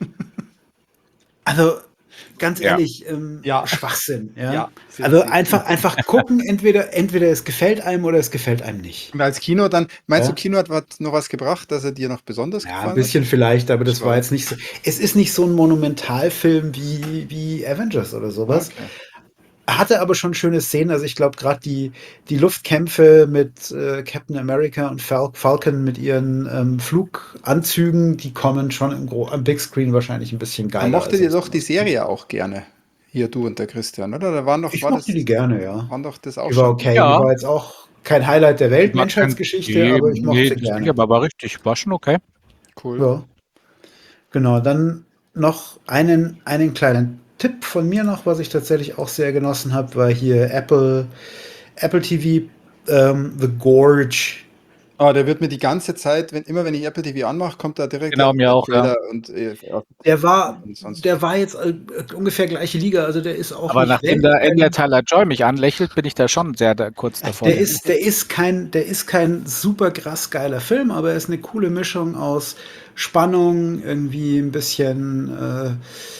Also, ganz Ja. ehrlich, ähm, Ja. Schwachsinn, ja. Ja, sehe Also sehe ich einfach, genauso. einfach gucken, entweder, entweder es gefällt einem oder es gefällt einem nicht. Und als Kino dann, meinst Ja. du, Kino hat was- noch was gebracht, dass er dir noch besonders Ja, ein gefallen bisschen hat? vielleicht, aber das war Schade. jetzt nicht so. Es ist nicht so ein Monumentalfilm wie, wie Avengers oder sowas. Okay. Hatte aber schon schöne Szenen. Also ich glaube, gerade die, die Luftkämpfe mit äh, Captain America und Fal Falcon mit ihren ähm, Fluganzügen, die kommen schon im Gro am Big Screen wahrscheinlich ein bisschen Da geiler. mochtet als ihr im doch die Kino. Serie auch gerne. Hier, du und der Christian, oder? Da waren doch, Ich war mochte das, die gerne, ja. waren doch das auch Die war schon. okay. Die Ja. war jetzt auch kein Highlight der Welt, War kein, Menschheitsgeschichte, nee, aber ich mochte nee, sie das nicht, gerne. aber war richtig, war schon okay. Cool. Ja, genau. Dann noch einen, einen kleinen Tipp von mir noch, was ich tatsächlich auch sehr genossen habe, war hier Apple, Apple T V, ähm, The Gorge. Aber der wird mir die ganze Zeit, wenn, immer wenn ich Apple T V anmache, kommt da direkt Genau, der, mir der auch, ja. Trailer und äh, ja, Der war, und sonst. der war jetzt äh, ungefähr gleiche Liga, also der ist auch Aber nicht nachdem der Weltklasse. Anya Taylor-Joy mich anlächelt, bin ich da schon sehr da, kurz davor. Der ist, der ist kein, der ist kein super krass geiler Film, aber er ist eine coole Mischung aus Spannung, irgendwie ein bisschen, äh,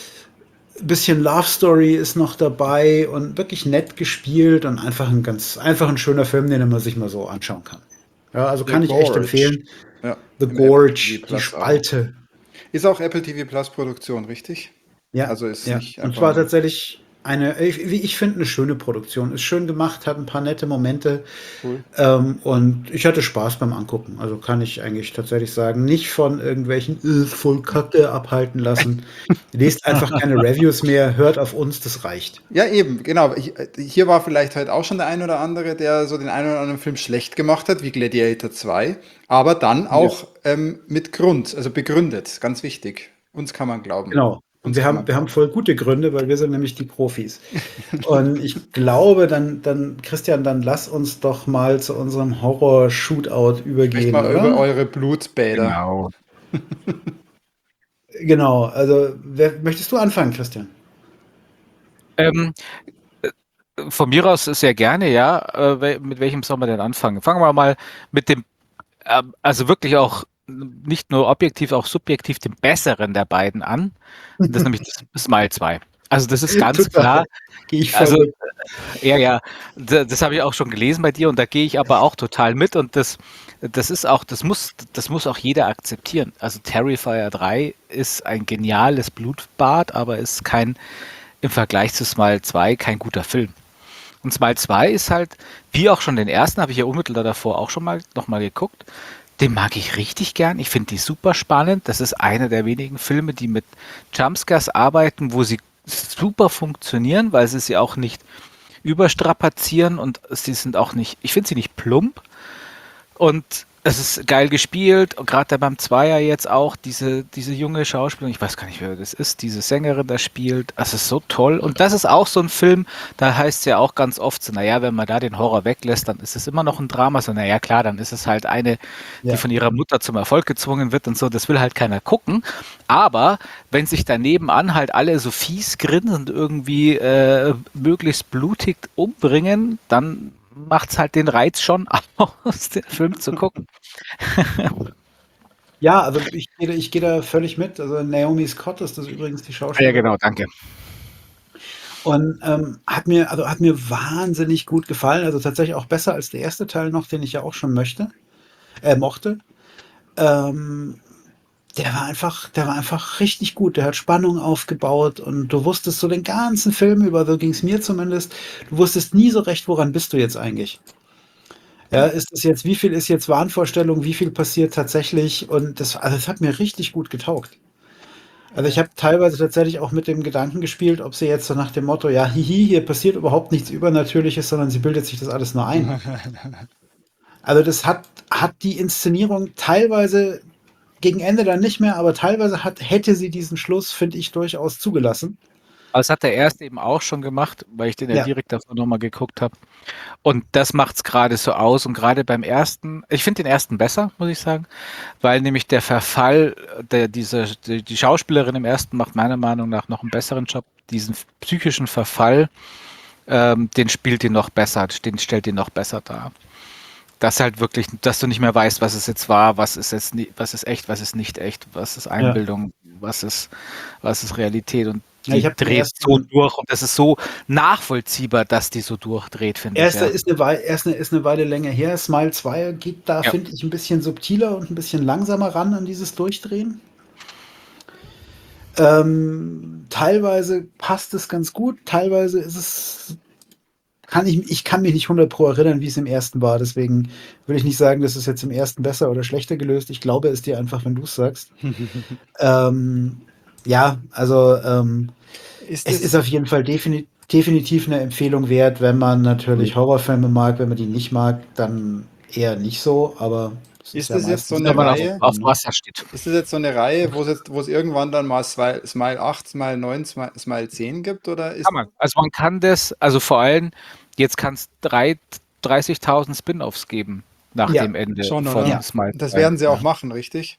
ein bisschen Love Story ist noch dabei und wirklich nett gespielt und einfach ein ganz, einfach ein schöner Film, den man sich mal so anschauen kann. Ja, also The kann ich echt Gorge. empfehlen. Ja, The im Apple Gorge, T V die Plus auch. Spalte. Ist auch Apple T V Plus Produktion, richtig? Ja, Also ist ja. nicht Und einfach zwar nur. tatsächlich eine, ich, wie ich finde, eine schöne Produktion. Ist schön gemacht, hat ein paar nette Momente. Cool. Ähm, und ich hatte Spaß beim Angucken. Also kann ich eigentlich tatsächlich sagen, nicht von irgendwelchen äh, voll Kacke abhalten lassen. Lest einfach keine Reviews mehr, hört auf uns, das reicht. Ja, eben, genau. Ich, äh, hier war vielleicht heute auch schon der ein oder andere, der so den einen oder anderen Film schlecht gemacht hat, wie Gladiator zwei, aber dann auch ähm, mit Grund, also begründet, ganz wichtig. Uns kann man glauben. Genau. Und Uns wir kann haben, man wir haben glauben. voll gute Gründe, weil wir sind nämlich die Profis. Und ich glaube, dann, dann, Christian, dann lass uns doch mal zu unserem Horror-Shootout Sprecht übergehen, mal über oder? eure Blutbäder. Genau. Genau, also wer, möchtest du anfangen, Christian? Ähm, äh, von mir aus sehr gerne, ja. Äh, wel- mit welchem soll man denn anfangen? Fangen wir mal mit dem, ähm, also wirklich auch nicht nur objektiv, auch subjektiv dem besseren der beiden an. Und das ist nämlich das Smile zwei. Also das ist ganz Total. klar. Gehe ich voll Also mit. ja, ja, d- das habe ich auch schon gelesen bei dir und da gehe ich aber auch total mit und das, das ist auch, das muss, das muss auch jeder akzeptieren. Also Terrifier drei ist ein geniales Blutbad, aber ist kein, im Vergleich zu Smile zwei kein guter Film. Und Smile zwei ist halt, wie auch schon den ersten, habe ich ja unmittelbar davor auch schon mal nochmal geguckt. Den mag ich richtig gern. Ich finde die super spannend. Das ist einer der wenigen Filme, die mit Jumpscares arbeiten, wo sie super funktionieren, weil sie sie auch nicht überstrapazieren und sie sind auch nicht, ich finde sie nicht plump und es ist geil gespielt, gerade beim Zweier jetzt auch, diese, diese junge Schauspielerin, ich weiß gar nicht, wer das ist, diese Sängerin da spielt, es ist so toll und das ist auch so ein Film, da heißt es ja auch ganz oft so, naja, wenn man da den Horror weglässt, dann ist es immer noch ein Drama, so naja klar, dann ist es halt eine, Ja. die von ihrer Mutter zum Erfolg gezwungen wird und so, das will halt keiner gucken, aber wenn sich daneben an halt alle so fies grinsend irgendwie äh, möglichst blutig umbringen, dann macht es halt den Reiz schon aus, den Film zu gucken. Ja, also ich, gehe- ich gehe da völlig mit. Also Naomi Scott ist das übrigens die Ja, Schauspielerin. genau, danke. Und ähm, hat mir, also hat mir wahnsinnig gut gefallen. Also tatsächlich auch besser als der erste Teil noch, den ich ja auch schon möchte, äh, mochte. Ähm, der war einfach, der war einfach richtig gut. Der hat Spannung aufgebaut und du wusstest so den ganzen Film über, so ging es mir zumindest, du wusstest nie so recht, woran bist du jetzt eigentlich. Ja, ist es jetzt, wie viel ist jetzt Wahnvorstellung, wie viel passiert tatsächlich? Und das, also das hat mir richtig gut getaugt. Also ich habe teilweise tatsächlich auch mit dem Gedanken gespielt, ob sie jetzt so nach dem Motto, ja, hihi, hier passiert überhaupt nichts Übernatürliches, sondern sie bildet sich das alles nur ein. Also das hat, hat die Inszenierung teilweise gegen Ende dann nicht mehr, aber teilweise hat, hätte sie diesen Schluss, finde ich, durchaus zugelassen. Aber das hat der erste eben auch schon gemacht, weil ich den ja, Ja. direkt davon nochmal geguckt habe. Und das macht es gerade so aus. Und gerade beim ersten, ich finde den ersten besser, muss ich sagen, weil nämlich der Verfall, der, diese, die, die Schauspielerin im ersten macht meiner Meinung nach noch einen besseren Job. Diesen psychischen Verfall, ähm, den spielt die noch besser, den stellt die noch besser dar. Das halt wirklich, dass du nicht mehr weißt, was es jetzt war, was ist jetzt, nie, was ist echt, was ist nicht echt, was ist Einbildung, ja. was ist, was ist Realität. Und die ja, ich dreht so durch und das ist so nachvollziehbar, dass die so durchdreht, finde ich. Ja. Ist, eine Weile, erst eine, ist eine Weile länger her. Smile zwei geht da, ja. finde ich, ein bisschen subtiler und ein bisschen langsamer ran an dieses Durchdrehen. Ähm, teilweise passt es ganz gut, teilweise ist es, kann ich, ich kann mich nicht hundert Pro erinnern, wie es im ersten war, deswegen will ich nicht sagen, das ist jetzt im ersten besser oder schlechter gelöst. Ich glaube es dir einfach, wenn du es sagst. ähm, ja, also ähm, ist es ist auf jeden Fall defini definitiv eine Empfehlung wert, wenn man natürlich Horrorfilme mag. Wenn man die nicht mag, dann eher nicht so, aber ist, ist das ja jetzt so eine Reihe, auf, auf Wasser steht. Ist das jetzt so eine Reihe, wo es jetzt, wo es irgendwann dann mal Smile acht, Smile neun, Smile, Smile zehn gibt? Oder ist kann man. Also man kann das, also vor allem, jetzt kann es dreißigtausend Spin-Offs geben nach ja, dem Ende schon, von ja. Smile. Das werden sie auch machen, richtig?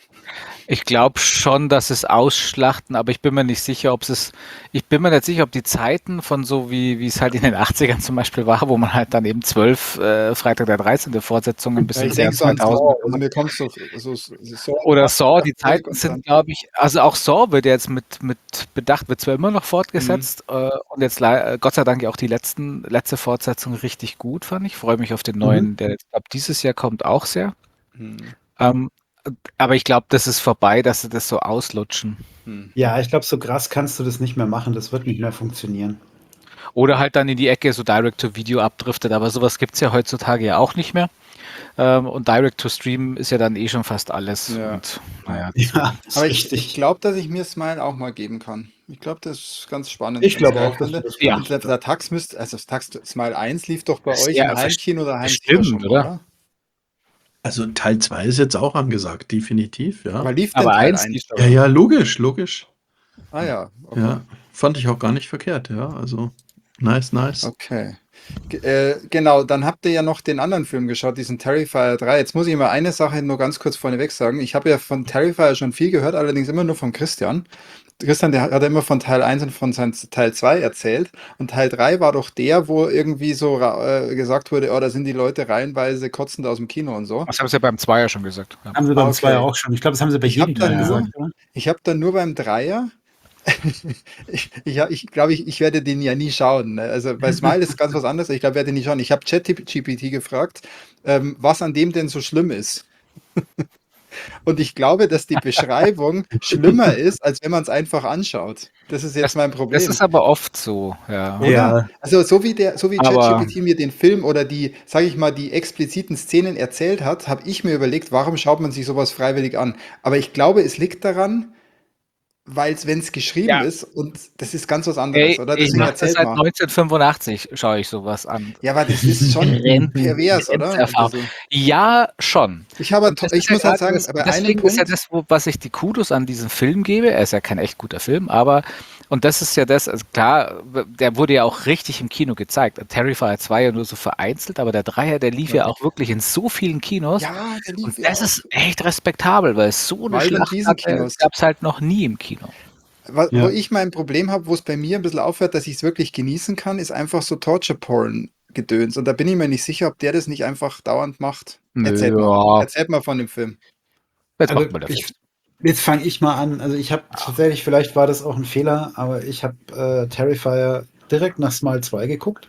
Ich glaube schon, dass es ausschlachten, aber ich bin mir nicht sicher, ob es, ich bin mir nicht sicher, ob die Zeiten von so wie, wie es halt in den achtzigern zum Beispiel war, wo man halt dann eben zwölf äh, Freitag der dreizehnte Fortsetzungen bis ja, ins Jahr zweitausend. Saw, also mir kommst so, so, so Saw oder Saw, die Zeiten sind, glaube ich, also auch Saw wird jetzt mit, mit Bedacht, wird zwar immer noch fortgesetzt mhm. äh, und jetzt äh, Gott sei Dank ja auch die letzten, letzte Fortsetzung richtig gut, fand ich. Freue mich auf den neuen, mhm. der jetzt, glaube dieses Jahr kommt, auch sehr. Mhm. Ähm, Aber ich glaube, das ist vorbei, dass sie das so auslutschen. Ja, ich glaube, so krass kannst du das nicht mehr machen. Das wird nicht mehr funktionieren. Oder halt dann in die Ecke so Direct-to-Video abdriftet. Aber sowas gibt es ja heutzutage ja auch nicht mehr. Ähm, und Direct-to-Stream ist ja dann eh schon fast alles. Ja. Und, naja, ja, aber ich, ich glaube, dass ich mir Smile auch mal geben kann. Ich glaube, das ist ganz spannend. Ich glaube auch. Dass das ja. Der, der Tax müsste, also das Tax Smile eins lief doch bei das euch ja, im Heimkino oder Heimkino schon, oder? oder? Also Teil zwei ist jetzt auch angesagt, definitiv, ja. Aber lief denn aber Teil eins? eins? Ja, ja, logisch, logisch. Ah ja. Okay. Ja, fand ich auch gar nicht verkehrt, ja. Also nice, nice. Okay. G äh, genau, dann habt ihr ja noch den anderen Film geschaut, diesen Terrifier drei. Jetzt muss ich mal eine Sache nur ganz kurz vorneweg sagen. Ich habe ja von Terrifier schon viel gehört, allerdings immer nur von Christian. Christian, der hat immer von Teil eins und von Teil zwei erzählt. Und Teil drei war doch der, wo irgendwie so äh, gesagt wurde, oh, da sind die Leute reihenweise kotzend aus dem Kino und so. Das haben sie ja beim Zweier schon gesagt. Ja. Haben sie beim okay. Zweier auch schon. Ich glaube, das haben sie bei jedem gesagt. Nur, ich habe dann nur beim Dreier ich ich, ich glaube, ich, ich werde den ja nie schauen. Ne? Also bei Smile ist ganz was anderes. Ich glaube, ich werde den nie schauen. Ich habe ChatGPT gefragt, ähm, was an dem denn so schlimm ist. Und ich glaube, dass die Beschreibung schlimmer ist, als wenn man es einfach anschaut. Das ist jetzt das, mein Problem. Das ist aber oft so, ja. ja. Also so wie der, so wie ChatGPT mir den Film oder die, sage ich mal, die expliziten Szenen erzählt hat, habe ich mir überlegt, warum schaut man sich sowas freiwillig an? Aber ich glaube, es liegt daran, weil es, wenn es geschrieben ja. ist, und das ist ganz was anderes, Ey, oder? Deswegen ich das seit mal. neunzehnhundertfünfundachtzig schaue ich sowas an. Ja, aber das ist schon pervers, oder? Also, ja, schon. Ich, habe, ich muss halt sagen, das, bei deswegen einem Punkt, ist ja das, wo, was ich die Kudos an diesem Film gebe. Er ist ja kein echt guter Film, aber, und das ist ja das, also klar, der wurde ja auch richtig im Kino gezeigt. Terrifier zwei ja nur so vereinzelt, aber der Dreier, der lief ja, ja auch wirklich in so vielen Kinos. Ja, der lief und ja das auch. ist echt respektabel, weil es so eine weil Schlacht gab es halt noch nie im Kino. Was, ja. Wo ich mein Problem habe, wo es bei mir ein bisschen aufhört, dass ich es wirklich genießen kann, ist einfach so Torture-Porn-Gedöns. Und da bin ich mir nicht sicher, ob der das nicht einfach dauernd macht. Erzählt, ja. mal. Erzählt mal von dem Film. Jetzt, also, jetzt fange ich mal an. Also ich habe ja. tatsächlich, vielleicht war das auch ein Fehler, aber ich habe äh, Terrifier direkt nach Smile zwei geguckt.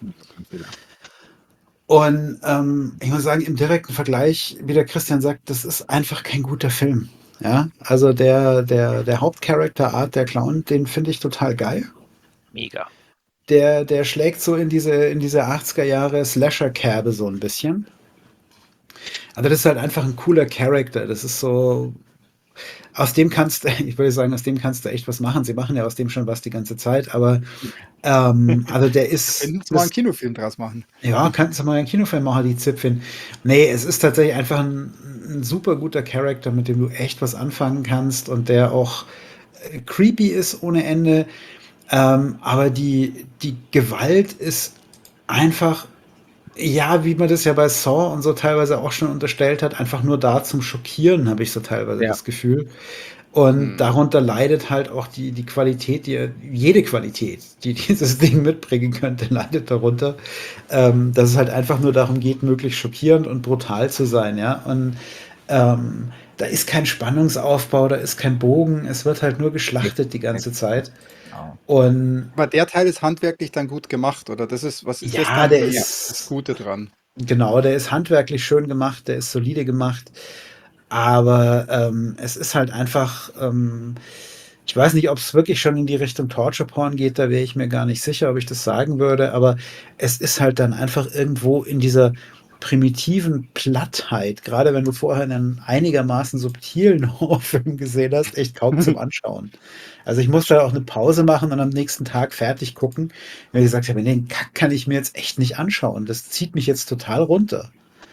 Und ähm, ich muss sagen, im direkten Vergleich, wie der Christian sagt, das ist einfach kein guter Film. Ja, also der, der, der Hauptcharakter Art, der Clown, den finde ich total geil. Mega. Der, der schlägt so in diese, in diese achtziger Jahre Slasher-Kerbe so ein bisschen. Also das ist halt einfach ein cooler Charakter. Das ist so, aus dem kannst du, ich würde sagen, aus dem kannst du echt was machen. Sie machen ja aus dem schon was die ganze Zeit, aber ähm, also der ist. Können Sie mal einen Kinofilm draus machen? Ja, kannst du mal einen Kinofilm machen, die Zipfin. Nee, es ist tatsächlich einfach ein, ein super guter Charakter, mit dem du echt was anfangen kannst und der auch äh, creepy ist ohne Ende. Ähm, aber die, die Gewalt ist einfach, ja, wie man das ja bei Saw und so teilweise auch schon unterstellt hat, einfach nur da zum Schockieren, habe ich so teilweise Ja. das Gefühl. Und Hm. darunter leidet halt auch die, die Qualität, die jede Qualität, die dieses Ding mitbringen könnte, leidet darunter. Ähm, dass es halt einfach nur darum geht, möglichst schockierend und brutal zu sein, ja. Und ähm, da ist kein Spannungsaufbau, da ist kein Bogen, es wird halt nur geschlachtet die ganze Zeit. Genau. Und Aber der Teil ist handwerklich dann gut gemacht, oder? Das ist, was ist Ja, das dann der das, ist- das Gute dran? genau, der ist handwerklich schön gemacht, der ist solide gemacht. Aber ähm, es ist halt einfach, ähm, ich weiß nicht, ob es wirklich schon in die Richtung Torture Porn geht, da wäre ich mir gar nicht sicher, ob ich das sagen würde, aber es ist halt dann einfach irgendwo in dieser primitiven Plattheit, gerade wenn du vorher einen einigermaßen subtilen Horrorfilm gesehen hast, echt kaum zum Anschauen. Also ich musste auch eine Pause machen und am nächsten Tag fertig gucken, weil ich gesagt habe, nee, den Kack kann ich mir jetzt echt nicht anschauen. Das zieht mich jetzt total runter.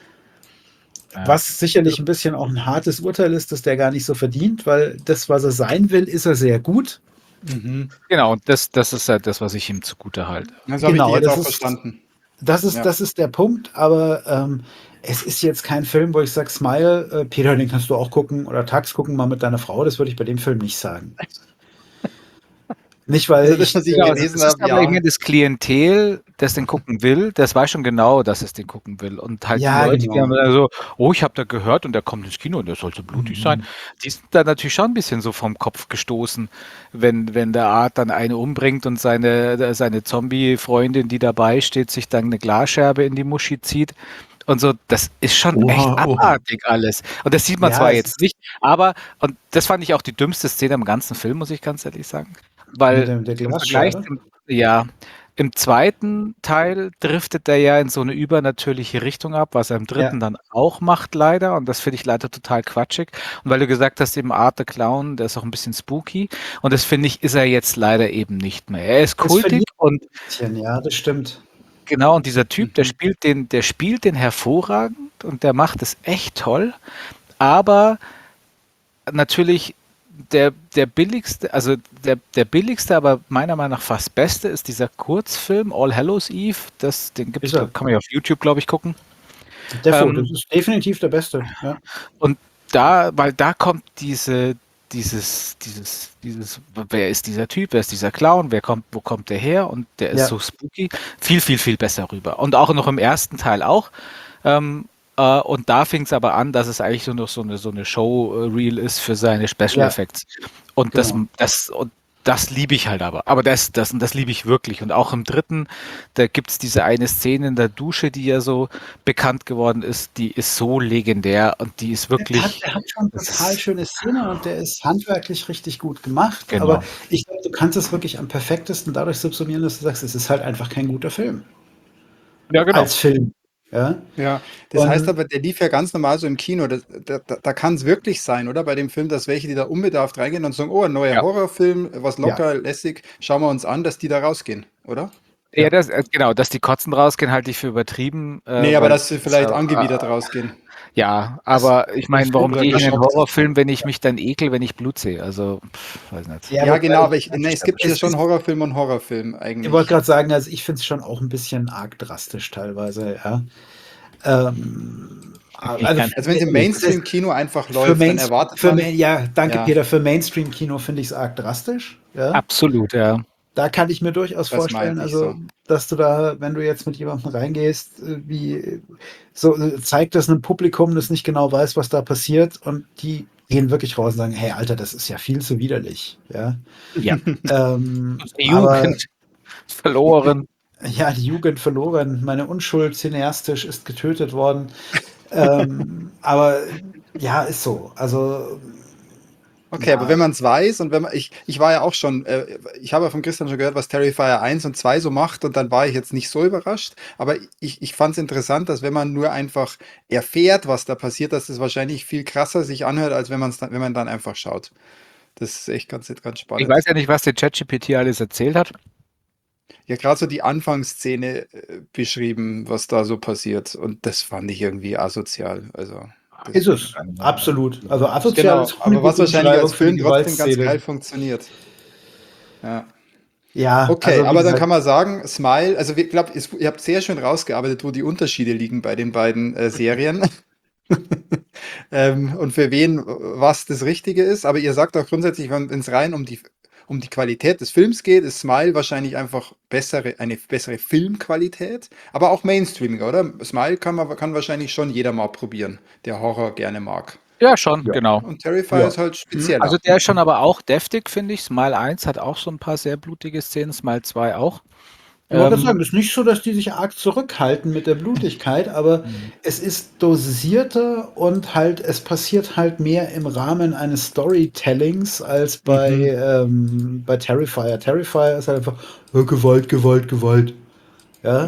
Ja. Was sicherlich ein bisschen auch ein hartes Urteil ist, dass der gar nicht so verdient, weil das, was er sein will, ist er sehr gut. Mhm. Genau, und das, das ist halt das, was ich ihm zugute halte. Das habe Genau, ich dich jetzt das auch ist- verstanden. Das ist, Ja. das ist der Punkt, aber ähm, es ist jetzt kein Film, wo ich sage, Smile, äh, Peter, den kannst du auch gucken oder Tags gucken mal mit deiner Frau, das würde ich bei dem Film nicht sagen. Nicht, weil Also das, ich, was ich Ja, gelesen das ist habe, aber ja. irgendwie das Klientel, das den gucken will, das weiß schon genau, dass es den gucken will. Und halt Ja, die Leute, genau. die haben dann so, oh, ich habe da gehört und der kommt ins Kino und der soll so blutig Mhm. sein, die sind da natürlich schon ein bisschen so vom Kopf gestoßen, wenn, wenn der Art dann eine umbringt und seine, seine Zombie-Freundin, die dabei steht, sich dann eine Glasscherbe in die Muschi zieht. Und so, das ist schon Oha, echt oha. abartig alles. Und das sieht man Ja, zwar es jetzt nicht, aber, und das fand ich auch die dümmste Szene im ganzen Film, muss ich ganz ehrlich sagen. Weil Mit der- mit der im Vergleich Glasscheibe? zum, ja, im zweiten Teil driftet er ja in so eine übernatürliche Richtung ab, was er im dritten Ja. dann auch macht, leider. Und das finde ich leider total quatschig. Und weil du gesagt hast, eben Art the Clown, der ist auch ein bisschen spooky. Und das finde ich, ist er jetzt leider eben nicht mehr. Er ist Das kultig verliert und Bisschen, ja, das stimmt. genau, und dieser Typ, der Mhm. spielt den, der spielt den hervorragend und der macht es echt toll. Aber natürlich der, der billigste, also der, der billigste, aber meiner Meinung nach fast beste ist dieser Kurzfilm All Hallows Eve. Das, den gibt's, Ist er. kann man ja auf YouTube, glaube ich, gucken. Der Ähm, das ist definitiv der Beste. Ja. Und da, weil da kommt diese, dieses, dieses, dieses, wer ist dieser Typ, wer ist dieser Clown, wer kommt, wo kommt der her? Und der ist Ja. so spooky, viel, viel, viel besser rüber. Und auch noch im ersten Teil auch. Ähm, äh, und da fing es aber an, dass es eigentlich so noch so eine, so eine Show-Reel ist für seine Special Ja. Effects. Und das, Genau. das, und das liebe ich halt aber. Aber das, das, das liebe ich wirklich. Und auch im dritten, da gibt es diese eine Szene in der Dusche, die ja so bekannt geworden ist, die ist so legendär und die ist Der hat, wirklich. der hat schon das total ist- schöne Szene und der ist handwerklich richtig gut gemacht. Genau. Aber ich glaube, du kannst es wirklich am perfektesten dadurch subsumieren, dass du sagst, es ist halt einfach kein guter Film. Ja, genau. Als Film. Ja. Ja, das Und- heißt aber, der lief ja ganz normal so im Kino. Das, da da, da kann es wirklich sein, oder? Bei dem Film, dass welche, die da unbedarft reingehen und sagen, oh, ein neuer Ja. Horrorfilm, was locker, lässig, schauen wir uns an, dass die da rausgehen, oder? Ja, das, äh, genau, dass die Kotzen rausgehen, halte ich für übertrieben. Äh, Nee, aber weil- dass sie vielleicht äh, angewidert rausgehen. Ja, aber ich meine, warum oder gehe ich in einen geschockt. Horrorfilm, wenn ich mich dann ekel, wenn ich Blut sehe? Also, pf, weiß nicht. Ja, wobei- genau, aber ich, nee, es gibt ja es schon ist- Horrorfilm und Horrorfilm eigentlich. Ich wollte gerade sagen, also ich finde es schon auch ein bisschen arg drastisch teilweise, ja. Ähm, Ich kann- Also wenn es im Mainstream-Kino einfach für läuft, dann Main, erwartet für man... Main, ja, danke Ja. Peter, für Mainstream-Kino finde ich es arg drastisch. Ja. Absolut, ja. Da kann ich mir durchaus Das vorstellen, meinte ich also so. dass du da, wenn du jetzt mit jemandem reingehst, äh, wie so äh, zeigt das einem Publikum, das nicht genau weiß, was da passiert, und die gehen wirklich raus und sagen, hey Alter, das ist ja viel zu widerlich. Ja. Ja. Ähm, Die aber Jugend ist verloren. ja, die Jugend verloren, meine Unschuld cineastisch ist getötet worden. ähm, aber ja, ist so. Also Okay, Ja. aber wenn man es weiß und wenn man, ich, ich war ja auch schon, äh, ich habe ja von Christian schon gehört, was Terrifier eins und zwei so macht und dann war ich jetzt nicht so überrascht, aber ich, ich fand es interessant, dass wenn man nur einfach erfährt, was da passiert, dass es wahrscheinlich viel krasser sich anhört, als wenn man es dann, wenn man dann einfach schaut. Das ist echt ganz, ganz Ich spannend. weiß ja nicht, was der ChatGPT alles erzählt hat. Ja, gerade so die Anfangsszene äh, beschrieben, was da so passiert und das fand ich irgendwie asozial. Also, das Ist es, absolut. Also asozial genau, ist auch eine aber was gute wahrscheinlich als Beschreibung für die Film trotzdem ganz Gewaltszene. geil funktioniert. Ja. Ja, Okay, also wie aber dann gesagt, kann man sagen, Smile, also ich glaube, ihr habt sehr schön rausgearbeitet, wo die Unterschiede liegen bei den beiden äh, Serien ähm, und für wen äh, was das Richtige ist. Aber ihr sagt auch grundsätzlich, wenn es rein um die, um die Qualität des Films geht, ist Smile wahrscheinlich einfach bessere, eine bessere Filmqualität, aber auch Mainstreamiger, oder? Smile kann man kann wahrscheinlich schon jeder mal probieren, der Horror gerne mag. Ja, schon, Ja. genau. Und Terrifier Ja. ist halt Mhm. spezieller. Also der ist schon aber auch deftig, finde ich. Smile eins hat auch so ein paar sehr blutige Szenen, Smile zwei auch. ich wollte Ähm, sagen, es ist nicht so, dass die sich arg zurückhalten mit der Blutigkeit, aber Mhm. es ist dosierter und halt, es passiert halt mehr im Rahmen eines Storytellings als bei, Mhm. ähm, bei Terrifier. Terrifier ist halt einfach oh, Gewalt, Gewalt, Gewalt. Ja.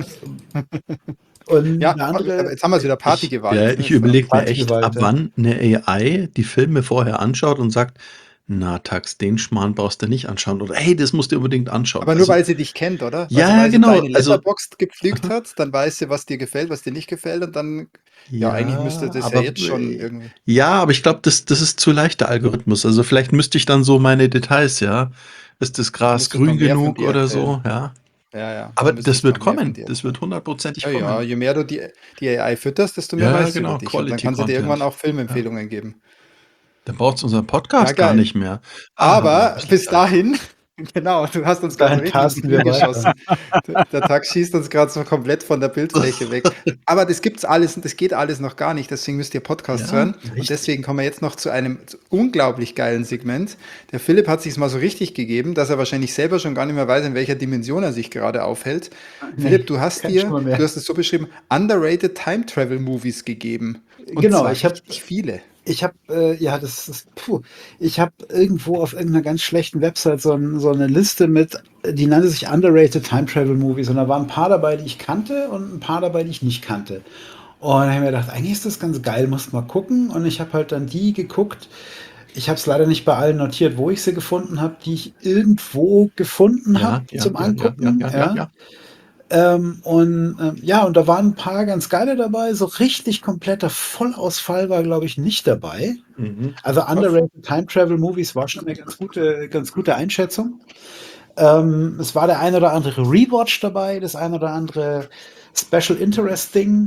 Und Ja, eine aber andere jetzt haben wir es wieder, Ich, Partygewalt. ja, Das ich ist, überlege mir echt, Partygewalt, ab ja. wann eine A I die Filme vorher anschaut und sagt, na, Tax, den Schmarrn brauchst du nicht anschauen. Oder hey, das musst du unbedingt anschauen. Aber nur Also, weil sie dich kennt, oder? ja, Also ja, weil sie genau. deine Also, Letterboxd gepflügt hat, dann weiß sie, was dir gefällt, was dir nicht gefällt und dann, ja, eigentlich müsste ja, das ja aber jetzt schon äh, irgendwie. ja, aber ich glaube, das, das ist zu leicht der Algorithmus. Also vielleicht müsste ich dann so meine Details, ja. Ist das Da Gras müsstest noch grün mehr von genug dir oder erzählen. so, ja. Ja, ja, da Aber das müsstest wird noch mehr von kommen. dir Das wird erzählen. hundertprozentig Ja, ja, kommen. je mehr du die, die A I fütterst, desto mehr Ja, weiß sie über genau, dich und dann Quality kann sie dir irgendwann Content. auch Ja. Filmempfehlungen geben. Dann braucht es unseren Ja, Podcast gar geil. nicht mehr. Ah, haben wir noch ein Aber bisschen bis Zeit. dahin, genau, du hast uns Bis gerade so dahin richtig ins casten wir Knie weiter. geschossen. Der, der Tag schießt uns gerade so komplett von der Bildfläche weg. Aber das gibt's alles, das geht alles noch gar nicht, deswegen müsst ihr Podcasts Ja, hören. Und Richtig. deswegen kommen wir jetzt noch zu einem unglaublich geilen Segment. Der Philipp hat sich's mal so richtig gegeben, dass er wahrscheinlich selber schon gar nicht mehr weiß, in welcher Dimension er sich gerade aufhält. Nee, Philipp, du hast kein dir, Schimmer mehr. du hast es so beschrieben, underrated Time Travel Movies gegeben. Und Genau, zwar ich habe richtig viele. Ich habe, äh, ja, das ist, puh, ich habe irgendwo auf irgendeiner ganz schlechten Website so, ein, so eine Liste mit, die nannte sich Underrated Time Travel Movies und da waren ein paar dabei, die ich kannte und ein paar dabei, die ich nicht kannte. Und dann habe ich mir gedacht, eigentlich ist das ganz geil, musst mal gucken. Und ich habe halt dann die geguckt. Ich habe es leider nicht bei allen notiert, wo ich sie gefunden habe, die ich irgendwo gefunden habe ja, ja, zum ja, ja, ja, Angucken. ja, Ja, ja, ja. Ähm, und ähm, ja, und da waren ein paar ganz geile dabei. So richtig kompletter Vollausfall war, glaube ich, nicht dabei. Mhm. Also Was? Underrated Time Travel Movies war schon eine ganz gute, ganz gute Einschätzung. Ähm, es war der ein oder andere Rewatch dabei, das ein oder andere Special Interest Ding.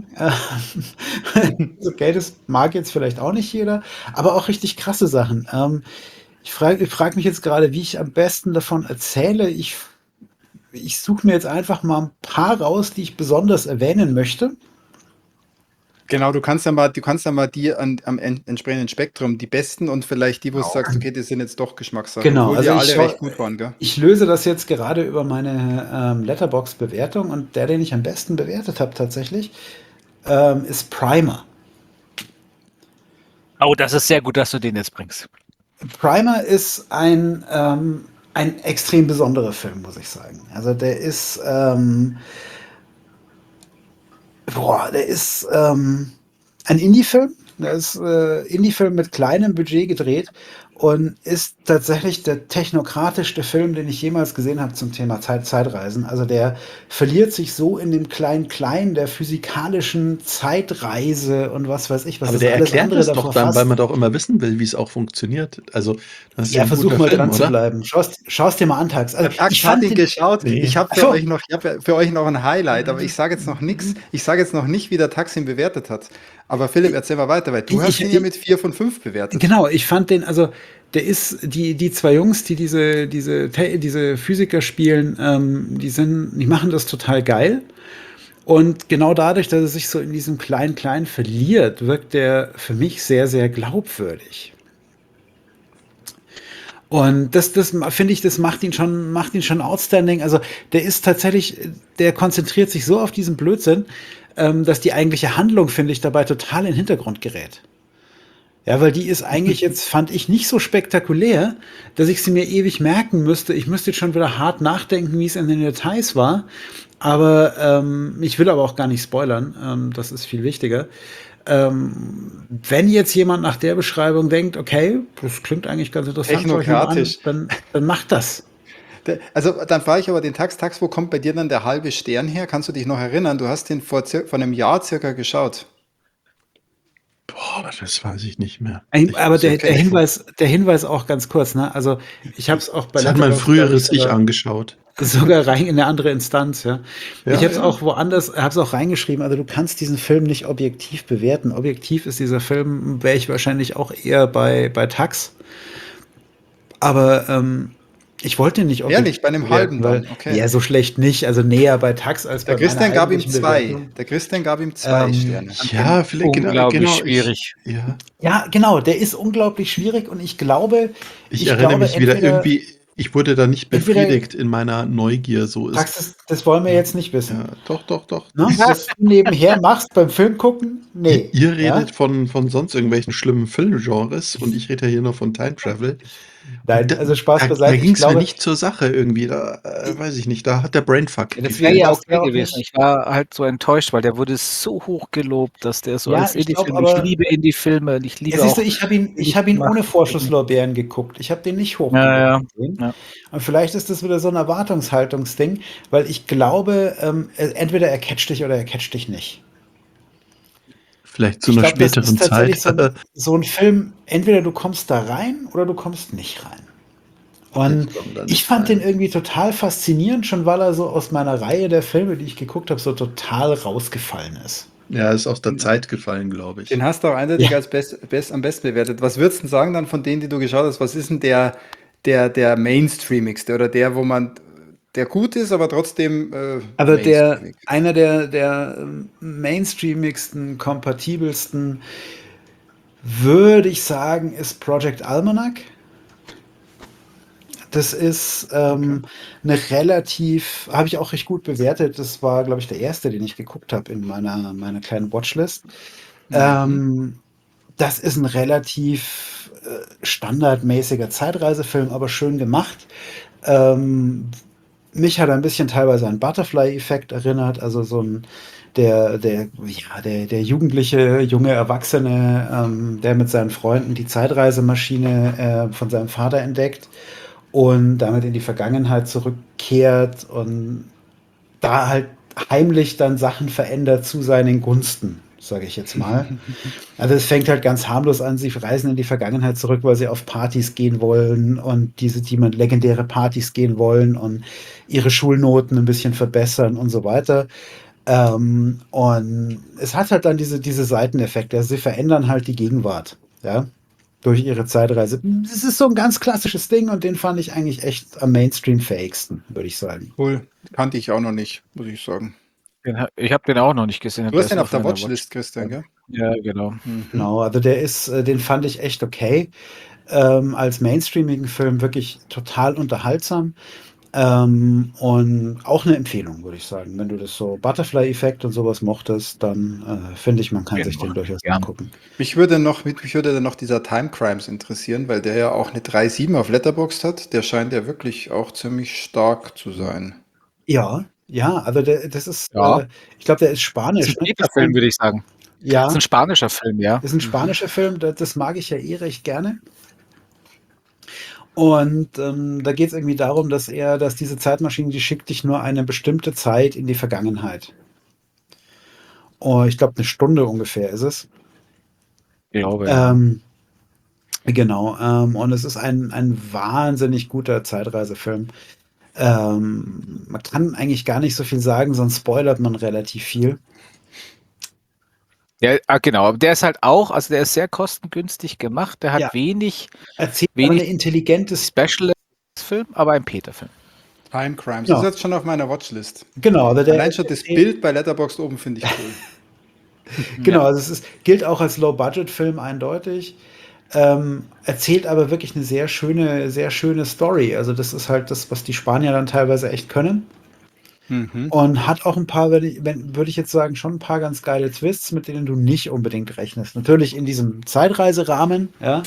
Ähm, okay, das mag jetzt vielleicht auch nicht jeder, aber auch richtig krasse Sachen. Ähm, ich frage ich frag mich jetzt gerade, wie ich am besten davon erzähle. Ich, ich suche mir jetzt einfach mal ein paar raus, die ich besonders erwähnen möchte. Genau, du kannst ja mal, du kannst ja mal die an, am en- entsprechenden Spektrum, die besten und vielleicht die, wo du sagst, okay, die sind jetzt doch Geschmackssache, Genau, obwohl also die ich alle schau, recht gut waren, gell? ich löse das jetzt gerade über meine ähm, Letterboxd-Bewertung und der, den ich am besten bewertet habe tatsächlich, ähm, ist Primer. Oh, das ist sehr gut, dass du den jetzt bringst. Primer ist ein, ähm, ein extrem besonderer Film, muss ich sagen. Also der ist, ähm, boah, der ist ähm, ein Indie-Film. Der ist äh, Indie-Film mit kleinem Budget gedreht und ist tatsächlich der technokratischste Film, den ich jemals gesehen habe zum Thema Zeit Zeitreisen. Also der verliert sich so in dem Klein-Klein der physikalischen Zeitreise und was weiß ich, was Aber das der alles erklärt andere das doch davor dann, weil fasst. man doch immer wissen will, wie es auch funktioniert. Also, das ist ja Ja, ein versuch guter mal Film, dran zu oder? bleiben. Schaust, schaust dir mal an, Tags. Also Der Tax ich hat fand ihn den, geschaut. Nee. Ich habe ach für so, euch noch, ich habe für euch noch ein Highlight, aber ich sage jetzt noch nichts. Ich sage jetzt noch nicht, wie der Tax ihn bewertet hat. Aber Philipp, erzähl mal weiter, weil du ich, hast ich, ihn ja ich, mit vier von fünf bewertet. genau, ich fand den, also der ist, die, die zwei Jungs, die diese, diese, Te- diese Physiker spielen, ähm, die sind, die machen das total geil. Und genau dadurch, dass er sich so in diesem Klein-Klein verliert, wirkt der für mich sehr, sehr glaubwürdig. Und das, das finde ich, das macht ihn schon, macht ihn schon outstanding. Also der ist tatsächlich, der konzentriert sich so auf diesen Blödsinn, ähm, dass die eigentliche Handlung, finde ich, dabei total in den Hintergrund gerät. Ja, weil die ist eigentlich jetzt, fand ich, nicht so spektakulär, dass ich sie mir ewig merken müsste. Ich müsste jetzt schon wieder hart nachdenken, wie es in den Details war. Aber ähm, ich will aber auch gar nicht spoilern. Ähm, das ist viel wichtiger. Ähm, wenn jetzt jemand nach der Beschreibung denkt, okay, das klingt eigentlich ganz interessant, schau ich mir mal an, Technokratisch. dann, dann macht das. Der- Also dann frage ich aber den Tax, Tax, wo kommt bei dir dann der halbe Stern her? Kannst du dich noch erinnern? Du hast den vor, cir- vor einem Jahr circa geschaut. Boah, das weiß ich nicht mehr. Ein- Ich, Aber der, der okay. Hinweis, der Hinweis auch ganz kurz, ne? Also ich habe es auch bei das hat mein Letterboxd, glaub früheres Ich sogar- angeschaut. sogar rein in eine andere Instanz, ja. Ja, ich habe es ja. auch woanders, habe es auch reingeschrieben, also du kannst diesen Film nicht objektiv bewerten. Objektiv ist dieser Film, wäre ich wahrscheinlich auch eher bei, bei Tax. Aber ähm, ich wollte ihn nicht objektiv Ehrlich, bei einem bewerten, halben weil, dann, okay. ja, so schlecht nicht, also näher bei Tax als Der bei Christian meiner gab ihm eigentlichen zwei. Bewertung. Der Christian gab ihm zwei Ähm, Sterne. Ja, vielleicht genau, Unglaublich genau schwierig. Ich, ja, Ja, genau, der ist unglaublich schwierig und ich glaube, ich, ich erinnere glaube, mich wieder entweder- irgendwie, ich wurde da nicht entweder- befriedigt in meiner Neugier. So ist. Tax, das, das wollen wir jetzt nicht wissen. Ja, doch, doch, doch. Ne? Was du nebenher machst beim Film gucken? Nee. Ihr ja? redet von, von sonst irgendwelchen schlimmen Filmgenres und ich rede ja hier nur von Time Travel. Nein, Da- also Spaß da, beiseite. Da ging Ich es mir glaube, nicht zur Sache irgendwie. Da äh, weiß ich nicht, da hat der Brainfuck Ja, das Ja, wäre gefehlt. ja das okay wäre auch gewesen. nicht- Ich war halt so enttäuscht, weil der wurde so hoch gelobt, dass der so Ja, als ich glaub, Indie-Film. Ich aber- liebe Indie-Filme und ich liebe ja, siehst auch. du, ich habe ihn, ich hab ihn ohne Vorschusslorbeeren geguckt. Ich habe den nicht hoch Ja, ja. gesehen. Ja. Und vielleicht ist das wieder so ein Erwartungshaltungsding, weil ich glaube, ähm, entweder er catcht dich oder er catcht dich nicht. Vielleicht zu Ich einer glaub, das späteren ist tatsächlich Zeit. So ein, so ein Film, entweder du kommst da rein oder du kommst nicht rein. Und Ich komm da ich nicht fand rein. den irgendwie total faszinierend, schon weil er so aus meiner Reihe der Filme, die ich geguckt habe, so total rausgefallen ist. Ja, ist aus der Zeit gefallen, glaube ich. Den hast du auch eindeutig Ja. als best, best, am besten bewertet. Was würdest du denn sagen dann von denen, die du geschaut hast? Was ist denn der, der, der Mainstreamigste oder der, wo man, der gut ist, aber trotzdem äh, Aber der, mainstreamig? einer der, der ähm, mainstreamigsten, kompatibelsten, würde ich sagen, ist Project Almanac. Das ist ähm, eine relativ, habe ich auch recht gut bewertet. Das war, glaube ich, der erste, den ich geguckt habe in meiner, meiner kleinen Watchlist. Ähm, das ist ein relativ äh, standardmäßiger Zeitreisefilm, aber schön gemacht. Ähm, mich hat er ein bisschen teilweise an Butterfly-Effekt erinnert, also so ein der, der, ja, der, der jugendliche, junge Erwachsene, ähm, der mit seinen Freunden die Zeitreisemaschine äh, von seinem Vater entdeckt und damit in die Vergangenheit zurückkehrt und da halt heimlich dann Sachen verändert zu seinen Gunsten, sage ich jetzt mal. Also es fängt halt ganz harmlos an, sie reisen in die Vergangenheit zurück, weil sie auf Partys gehen wollen und diese, die man legendäre Partys gehen wollen und ihre Schulnoten ein bisschen verbessern und so weiter. Ähm, und es hat halt dann diese, diese Seiteneffekte. Also sie verändern halt die Gegenwart, ja, durch ihre Zeitreise. Das ist so ein ganz klassisches Ding und den fand ich eigentlich echt am Mainstream-fähigsten, würde ich sagen. Cool. Kannte ich auch noch nicht, muss ich sagen. Den ha- Ich habe den auch noch nicht gesehen. Du hast den ist auf der meiner Watchlist, Christian, gell? Ja, genau. Mhm. Genau, also der ist, äh, den fand ich echt okay. Ähm, als mainstreamigen Film wirklich total unterhaltsam. Ähm, und auch eine Empfehlung, würde ich sagen. Wenn du das so Butterfly-Effekt und sowas mochtest, dann äh, finde ich, man kann Den sich den mag durchaus gern. angucken. Mich würde noch, mich würde dann noch dieser Time Crimes interessieren, weil der ja auch eine drei Komma sieben auf Letterboxd hat. Der scheint ja wirklich auch ziemlich stark zu sein. Ja, ja, also der, das ist, Ja. äh, ich glaube, der ist Das spanisch. ist ein Ne? Peter-Film, würde ich sagen. Ja, Das ist ein spanischer Film, ja. ist ein spanischer Film, das, das mag ich ja eh recht gerne. Und ähm, da geht es irgendwie darum, dass er, dass diese Zeitmaschine, die schickt dich nur eine bestimmte Zeit in die Vergangenheit. Oh, ich glaube, eine Stunde ungefähr ist es. Ich glaube, ja. Ähm, genau. Ähm, und es ist ein, ein wahnsinnig guter Zeitreisefilm. Ähm, man kann eigentlich gar nicht so viel sagen, sonst spoilert man relativ viel. Ja, ah, genau. Aber der ist halt auch, also der ist sehr kostengünstig gemacht. Der hat Ja. wenig Erzählt aber Wenig- eine intelligente Special-Film, aber ein Peter-Film. Time Crimes. Ja. Das ist jetzt schon auf meiner Watchlist. Genau, also der, Allein schon das Bild bei Letterboxd oben finde ich cool. Genau, also es ist, gilt auch als Low-Budget-Film eindeutig. Ähm, erzählt aber wirklich eine sehr schöne, sehr schöne Story. Also das ist halt das, was die Spanier dann teilweise echt können. Mhm. Und hat auch ein paar, würde ich, wenn- würde ich jetzt sagen, schon ein paar ganz geile Twists, mit denen du nicht unbedingt rechnest. Natürlich in diesem Zeitreiserahmen, ja.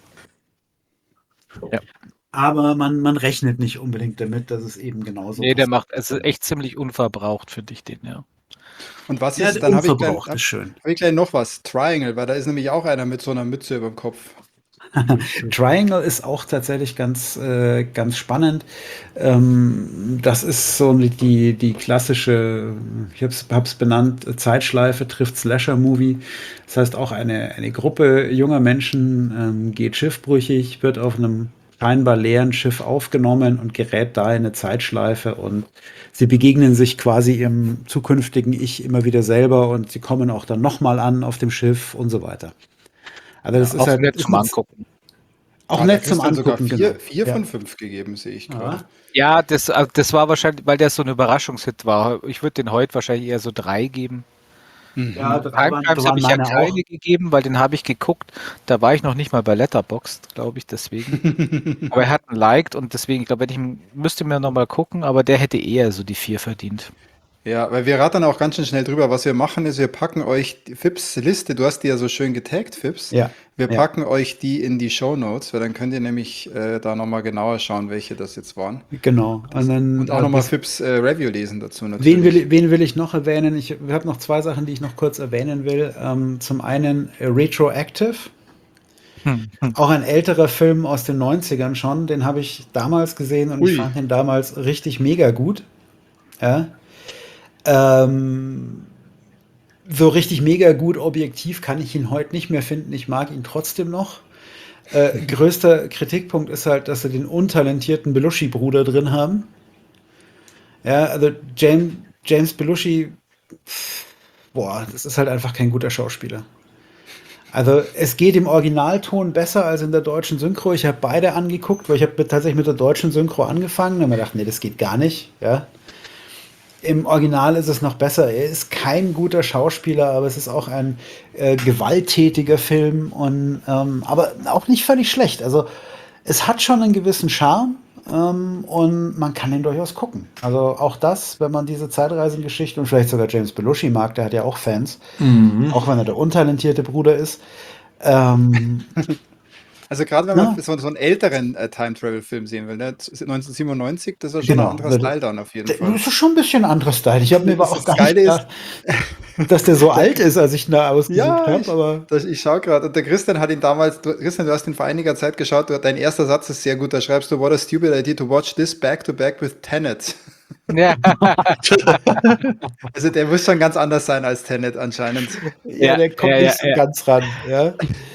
Ja. Aber man, man rechnet nicht unbedingt damit, dass es eben genauso Nee, der passiert. macht, also echt ziemlich unverbraucht, finde ich den, ja. Und was Ja, ist, dann habe ich gleich, unverbraucht hab, ist schön. hab ich gleich noch was. Triangle, weil da ist nämlich auch einer mit so einer Mütze über dem Kopf. Triangle ist auch tatsächlich ganz, äh, ganz spannend. Ähm, das ist so die, die klassische, ich habe es benannt, Zeitschleife trifft Slasher-Movie. Das heißt, auch eine, eine Gruppe junger Menschen ähm, geht schiffbrüchig, wird auf einem scheinbar leeren Schiff aufgenommen und gerät da in eine Zeitschleife und sie begegnen sich quasi ihrem zukünftigen Ich immer wieder selber und sie kommen auch dann nochmal an auf dem Schiff und so weiter. Also das Ja, ist Auch halt nett ist zum eine, Angucken. auch Da hat der nett zum Christian sogar Angucken, vier, genau. vier Ja. von fünf gegeben, sehe ich Ja. gerade. Ja, das, äh, das war wahrscheinlich, weil der so ein Überraschungshit war. Ich würde den heute wahrscheinlich eher so drei geben. Ja, Mhm. drei Time waren, Crimes habe waren ich ja meine keine auch. gegeben, weil den habe ich geguckt. Da war ich noch nicht mal bei Letterboxd, glaube ich, deswegen. Aber er hat einen liked und deswegen, ich glaube, wenn ich ihn- müsste mir noch mal gucken, aber der hätte eher so die vier verdient. Ja, weil wir rattern auch ganz schön schnell drüber. Was wir machen, ist, wir packen euch die Fips Liste, du hast die ja so schön getaggt, Fips. Ja. Wir Ja. packen euch die in die Shownotes, weil dann könnt ihr nämlich äh, da nochmal genauer schauen, welche das jetzt waren. Genau. Und dann Und auch äh, nochmal bis, Fips äh, Review lesen dazu wen, natürlich. will, wen will ich noch erwähnen? Ich habe noch zwei Sachen, die ich noch kurz erwähnen will. Ähm, zum einen äh, Retroactive, Hm. Hm. auch ein älterer Film aus den neunzigern schon. Den habe ich damals gesehen und ich Ui. fand den damals richtig mega gut. Ja. Ähm, so richtig mega gut objektiv kann ich ihn heute nicht mehr finden. Ich mag ihn trotzdem noch. Äh, größter Kritikpunkt ist halt, dass sie den untalentierten Belushi-Bruder drin haben. Ja, also James, James Belushi, boah, das ist halt einfach kein guter Schauspieler. Also es geht im Originalton besser als in der deutschen Synchro. Ich habe beide angeguckt, weil ich habe tatsächlich mit der deutschen Synchro angefangen und habe mir gedacht, nee, das geht gar nicht. Ja. Im Original ist es noch besser. Er ist kein guter Schauspieler, aber es ist auch ein äh, gewalttätiger Film und ähm, aber auch nicht völlig schlecht. Also es hat schon einen gewissen Charme ähm, und man kann ihn durchaus gucken. Also auch das, wenn man diese Zeitreisengeschichte und vielleicht sogar James Belushi mag, der hat ja auch Fans, Mhm. auch wenn er der untalentierte Bruder ist. Ähm, Also gerade wenn Ja. man so, so einen älteren äh, Time-Travel-Film sehen will, ne? neunzehnhundertsiebenundneunzig, das war schon Genau. ein anderer Style dann auf jeden Das Fall. ist schon ein bisschen ein anderer Style. Ich habe mir aber Das- auch das gar Geile nicht ist- gedacht, dass der so alt ist, als ich ihn da ausgesucht Ja, habe. ich, Aber das, ich schaue gerade. Und der Christian hat ihn damals, du, Christian, du hast ihn vor einiger Zeit geschaut, du, dein erster Satz ist sehr gut, da schreibst du, what a stupid idea to watch this back to back with Tenet. Ja, Also der muss schon ganz anders sein als Tenet anscheinend. ja, Ja, der kommt ja, nicht ja, so ja. ganz ran. Ja,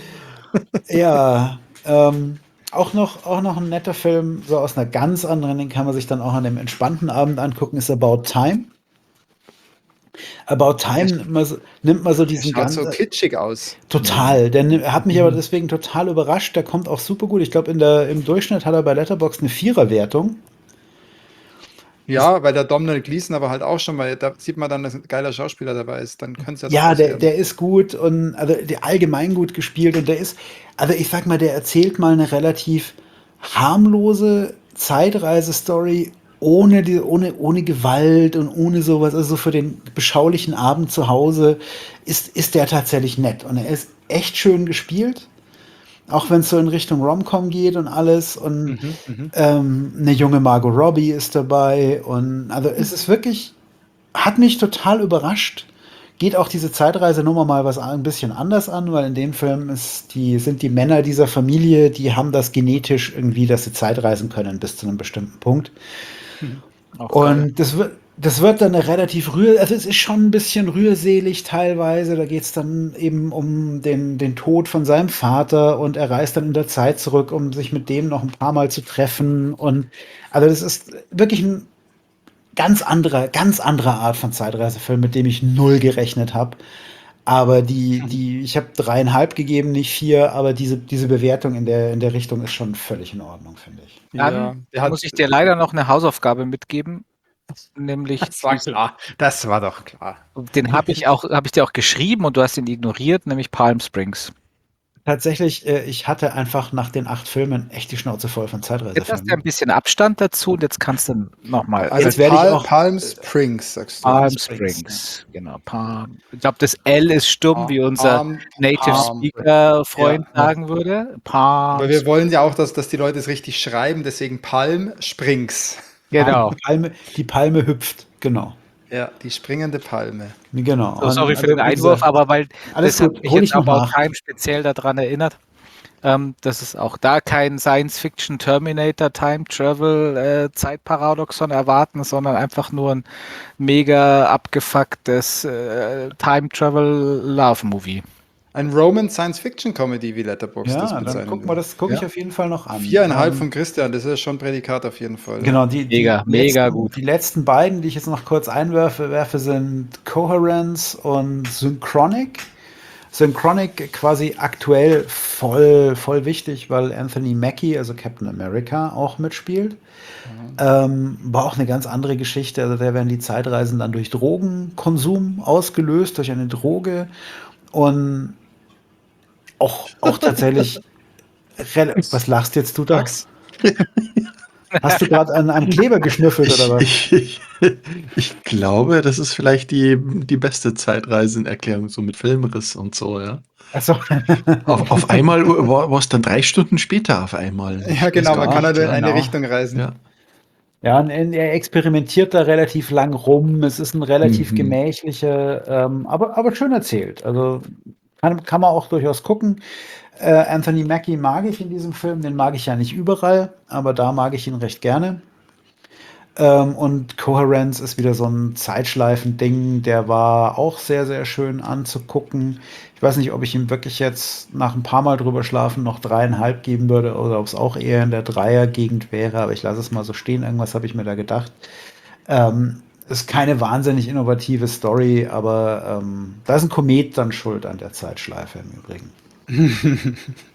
ja ähm, auch, noch, auch noch ein netter Film, so aus einer ganz anderen, den kann man sich dann auch an dem entspannten Abend angucken, ist About Time. About Time nimmt man so, nimmt man so Der diesen schaut so ganzen. kitschig aus. Total. Der nimm- hat mich aber deswegen total überrascht. Der kommt auch super gut. Ich glaube, im Durchschnitt hat er bei Letterboxd eine Viererwertung. Ja, weil der Domhnall Gleeson aber halt auch schon, weil da sieht man dann, dass ein geiler Schauspieler dabei ist, dann könnte es ja doch Ja, was der, werden. der ist gut und also der allgemein gut gespielt und der ist, also ich sag mal, der erzählt mal eine relativ harmlose Zeitreise-Story ohne, die, ohne, ohne Gewalt und ohne sowas. Also so für den beschaulichen Abend zu Hause ist, ist der tatsächlich nett und er ist echt schön gespielt. Auch wenn es so in Richtung Rom-Com geht und alles. Und Mhm, mhm. ähm, eine junge Margot Robbie ist dabei. Und also es ist wirklich, hat mich total überrascht. Geht auch diese Zeitreisenummer mal was ein bisschen anders an, weil in dem Film ist die, sind die Männer dieser Familie, die haben das genetisch irgendwie, dass sie Zeitreisen können bis zu einem bestimmten Punkt. Auch geil. Und das wird, das wird dann eine relativ rühr, also es ist schon ein bisschen rührselig teilweise. Da geht es dann eben um den, den Tod von seinem Vater und er reist dann in der Zeit zurück, um sich mit dem noch ein paar Mal zu treffen. Und also das ist wirklich ein ganz anderer, ganz anderer Art von Zeitreisefilm, mit dem ich null gerechnet habe. Aber die, die, ich habe dreieinhalb gegeben, nicht vier, aber diese, diese Bewertung in der, in der Richtung ist schon völlig in Ordnung, finde ich. Dann Ja, der hat, muss ich dir leider noch eine Hausaufgabe mitgeben, nämlich das war klar. Das war doch klar. den habe ich auch, habe ich dir auch geschrieben und du hast ihn ignoriert, nämlich Palm Springs. tatsächlich, äh, ich hatte einfach nach den acht Filmen echt die Schnauze voll von Jetzt hast du ein Zeitreisefilmen. bisschen Abstand dazu und jetzt kannst du nochmal. Also Jetzt werde ich Pal auch- Palm Springs, sagst du. Palm Palm Springs, Springs, genau. Palm. Ich glaube, das L ist stumm, wie unser Palm, Native Palm. Speaker Freund Ja. sagen würde. Palm. Aber wir wollen ja auch, dass, dass die Leute es richtig schreiben, deswegen Palm Springs. Genau. Die Palme, die Palme hüpft, genau. Ja, die springende Palme. Genau. So, sorry Und, für den also, wie Einwurf, gesagt, aber weil alles das hat gut, mich hol jetzt ich noch About nach. Time speziell daran erinnert, ähm, dass es auch da kein Science-Fiction Terminator Time Travel äh, Zeitparadoxon erwarten, sondern einfach nur ein mega abgefucktes äh, Time Travel Love Movie. Ein Roman Science-Fiction-Comedy, wie Letterboxd das Ja, dann bezeichnen guck mal, würde. das gucke ich Ja. auf jeden Fall noch an. Viereinhalb Ähm, von Christian, das ist schon ein Prädikat auf jeden Fall. Genau, die, die, Mega, die mega letzten, gut. Die letzten beiden, die ich jetzt noch kurz einwerfe, werfe, sind Coherence und Synchronic. Synchronic quasi aktuell voll, voll wichtig, weil Anthony Mackie, also Captain America, auch mitspielt. Ähm, war auch eine ganz andere Geschichte. Also da werden die Zeitreisen dann durch Drogenkonsum ausgelöst, durch eine Droge. Und auch, auch tatsächlich. rel- Was lachst jetzt du da? Max, Hast du gerade an einem Kleber geschnüffelt Ich, oder was? ich, ich, ich glaube, das ist vielleicht die, die beste Zeitreisenerklärung, so mit Filmriss und so, ja. Achso. Auf, auf einmal war war es dann drei Stunden später auf einmal. Ich ja weiß genau, gar man kann nicht, halt in ja. eine genau. Richtung reisen. Ja. Ja, und er experimentiert da relativ lang rum. Es ist ein relativ Mhm. gemächlicher, ähm, aber, aber schön erzählt. Also kann, kann man auch durchaus gucken. Äh, Anthony Mackie mag ich in diesem Film. Den mag ich ja nicht überall, aber da mag ich ihn recht gerne. Ähm, und Coherence ist wieder so ein Zeitschleifen-Ding. Der war auch sehr, sehr schön anzugucken. Ich weiß nicht, ob ich ihm wirklich jetzt nach ein paar Mal drüber schlafen noch dreieinhalb geben würde oder ob es auch eher in der Dreier-Gegend wäre. Aber ich lasse es mal so stehen. Irgendwas habe ich mir da gedacht. Ähm, ist keine wahnsinnig innovative Story, aber ähm, da ist ein Komet dann schuld an der Zeitschleife im Übrigen.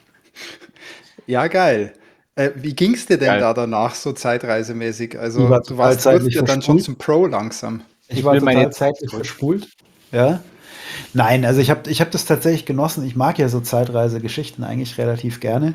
Ja, geil. Äh, wie ging's dir denn Geil. da danach so zeitreisemäßig? Ich Also war du total warst, du wurdest zeitlich ja dann schon verspult. zum Pro langsam. Ich, Ich war will meine total Zeit zeitlich zurück. verspult. Ja. Nein, also ich habe ich hab das tatsächlich genossen. Ich mag ja so Zeitreisegeschichten eigentlich relativ gerne.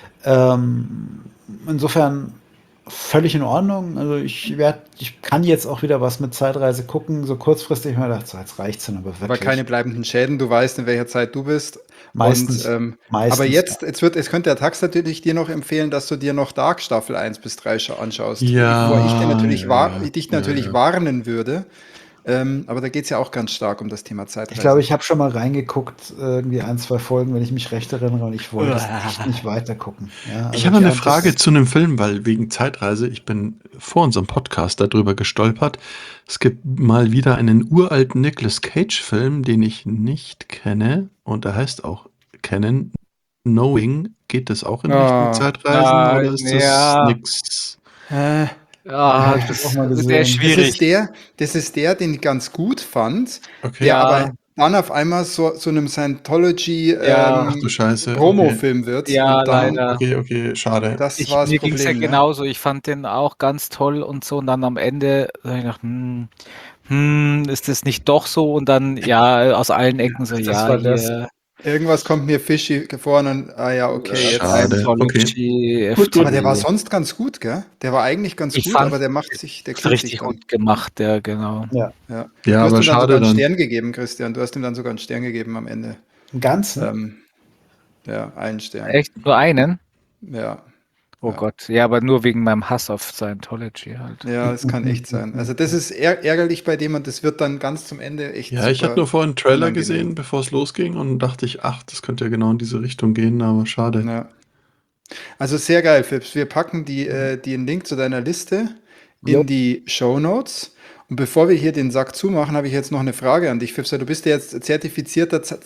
Ähm, insofern völlig in Ordnung. Also ich werd, ich kann jetzt auch wieder was mit Zeitreise gucken. So kurzfristig habe ich mir gedacht, so, jetzt reicht's dann aber Aber wirklich. keine bleibenden Schäden, du weißt, in welcher Zeit du bist. Meistens. Und, ähm, Meistens, aber jetzt, jetzt wird, es könnte der Tax natürlich dir noch empfehlen, dass du dir noch Dark Staffel eins bis drei scha- anschaust. Ja, Bevor ich dir natürlich, ja, war, ja. dich Ja, natürlich ja. warnen würde. Ähm, aber da geht es ja auch ganz stark um das Thema Zeitreise. Ich glaube, ich habe schon mal reingeguckt, irgendwie ein, zwei Folgen, wenn ich mich recht erinnere, und ich wollte es Uah. echt nicht weitergucken. Ja, Ich also habe eine fand Frage das- zu einem Film, weil wegen Zeitreise, ich bin vor unserem Podcast darüber gestolpert. Es gibt mal wieder einen uralten Nicolas Cage-Film, den ich nicht kenne. Und der heißt auch kennen. Knowing. Geht das auch in Richtung Ah, Zeitreisen ah, oder ist das ja. nix? äh, Ah, hab ich das, auch mal also gesehen. der ist das schwierig. ist der, das ist der, den ich ganz gut fand, Okay. der Ja. aber dann auf einmal so, so einem Scientology Ja. Ach du ähm, Scheiße, okay. Promofilm wird. Ja, und dann, leider. Okay, okay, schade. das Ich, war das mir ging es ja Problem. Ne? genauso. Ich fand den auch ganz toll und so. Und dann am Ende hab ich gedacht, hm, hm, ist das nicht doch so? Und dann, ja, aus allen Ecken so, das ja, war das. hier, Irgendwas kommt mir fishy vor und ah ja, okay, äh, jetzt. Schade. Scientology, Gut, gut. Aber der war F T. sonst ganz gut, gell? Der war eigentlich ganz Ich gut, fand aber der macht sich, der ist killt sich richtig dann. gut gemacht, ja, genau. Ja, Ja. Ja, Du hast aber ihm dann schade sogar einen dann. Stern gegeben, Christian. Du hast ihm dann sogar einen Stern gegeben am Ende. im Ganzen. Ähm, ja, einen Stern. Echt nur einen? Ja. Oh Ja. Gott, ja, aber nur wegen meinem Hass auf Scientology halt. Ja, das kann echt sein. Also das ist ärg- ärgerlich bei dem und das wird dann ganz zum Ende echt Ja, ich hatte super nur vorhin einen Trailer unangenehm. gesehen, bevor es losging und dachte ich, ach, das könnte ja genau in diese Richtung gehen, aber schade. Ja. Also sehr geil, Fips. Wir packen die, äh, den Link zu deiner Liste Jo. in die Shownotes. Und bevor wir hier den Sack zumachen, habe ich jetzt noch eine Frage an dich, Fips. Du bist ja jetzt zertifizierter Z-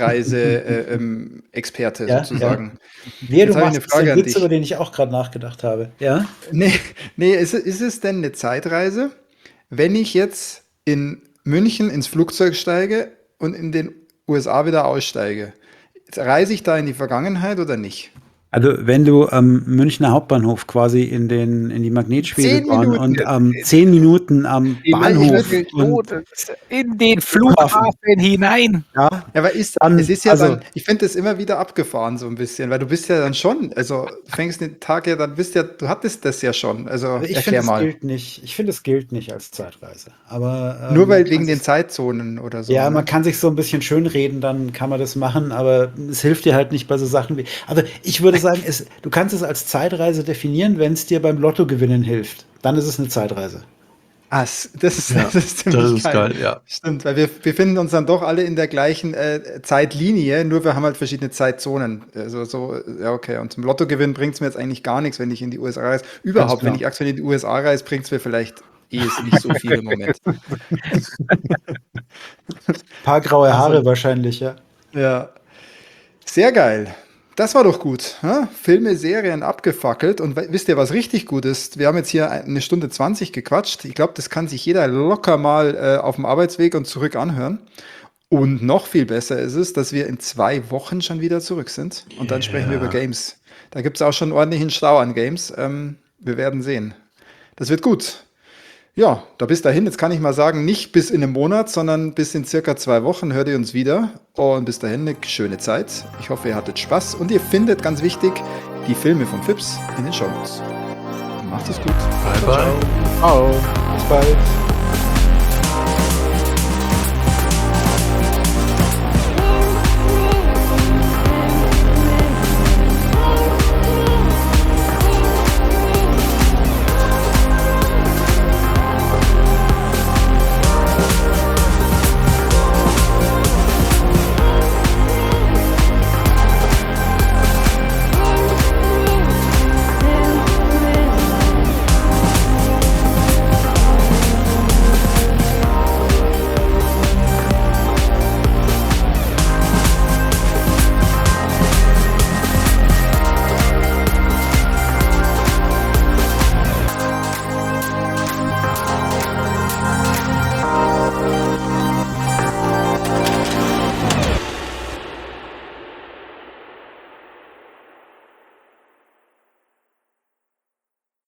Zeitreise-Experte Ja, sozusagen. Wehe, Jetzt du habe ich eine machst Frage den an Witz, dich. über den ich auch gerade nachgedacht habe. Ja? Nee, nee ist, es- ist es denn eine Zeitreise, wenn ich jetzt in München ins Flugzeug steige und in den U S A wieder aussteige? Reise ich da in die Vergangenheit oder nicht? Also wenn du am Münchner Hauptbahnhof quasi in den in die Magnetschwebebahn und am ähm, zehn Minuten am Ich meine, ich Bahnhof würde- und in den Flughafen. Flughafen hinein. ja, Ja, aber ist, Dann- es ist ja also- dann, ich finde das immer wieder abgefahren so ein bisschen, weil du bist ja dann schon, also du fängst den Tag ja, dann bist ja, du hattest das ja schon, also also ich erklär finde es mal. gilt nicht. Ich finde es gilt nicht als Zeitreise. Aber ähm, Nur weil man wegen kann den sich- Zeitzonen oder so. ja, ne? man kann sich so ein bisschen schönreden, dann kann man das machen, aber es hilft dir halt nicht bei so Sachen wie. Also ich würde sagen, es, du kannst es als Zeitreise definieren, wenn es dir beim Lottogewinnen hilft. Dann ist es eine Zeitreise. Ah, s- das ist, Ja, das ist ziemlich das ist geil. geil, ja. Stimmt, weil wir befinden uns dann doch alle in der gleichen äh, Zeitlinie, nur wir haben halt verschiedene Zeitzonen. Also so, äh, ja, okay. Und zum Lottogewinn bringt es mir jetzt eigentlich gar nichts, wenn ich in die U S A reise. Überhaupt, genau. wenn ich aktuell in die U S A reise, bringt es mir vielleicht eh nicht so viel im Moment. Ein paar graue Also- Haare wahrscheinlich, ja. Ja. Sehr geil. Das war doch gut. Ja? Filme, Serien abgefackelt. Und we- wisst ihr, was richtig gut ist? Wir haben jetzt hier eine Stunde zwanzig gequatscht. Ich glaube, das kann sich jeder locker mal äh, auf dem Arbeitsweg und zurück anhören. Und noch viel besser ist es, dass wir in zwei Wochen schon wieder zurück sind. Und dann sprechen wir Ja. über Games. Da gibt es auch schon ordentlichen Stau an Games. Ähm, wir werden sehen. Das wird gut. Ja, da bis dahin, jetzt kann ich mal sagen, nicht bis in einem Monat, sondern bis in circa zwei Wochen hört ihr uns wieder. Und bis dahin eine schöne Zeit. Ich hoffe, ihr hattet Spaß und ihr findet, ganz wichtig, die Filme von Fips in den Shownotes. Macht es gut. Bye, bye. Oh. Bis bald.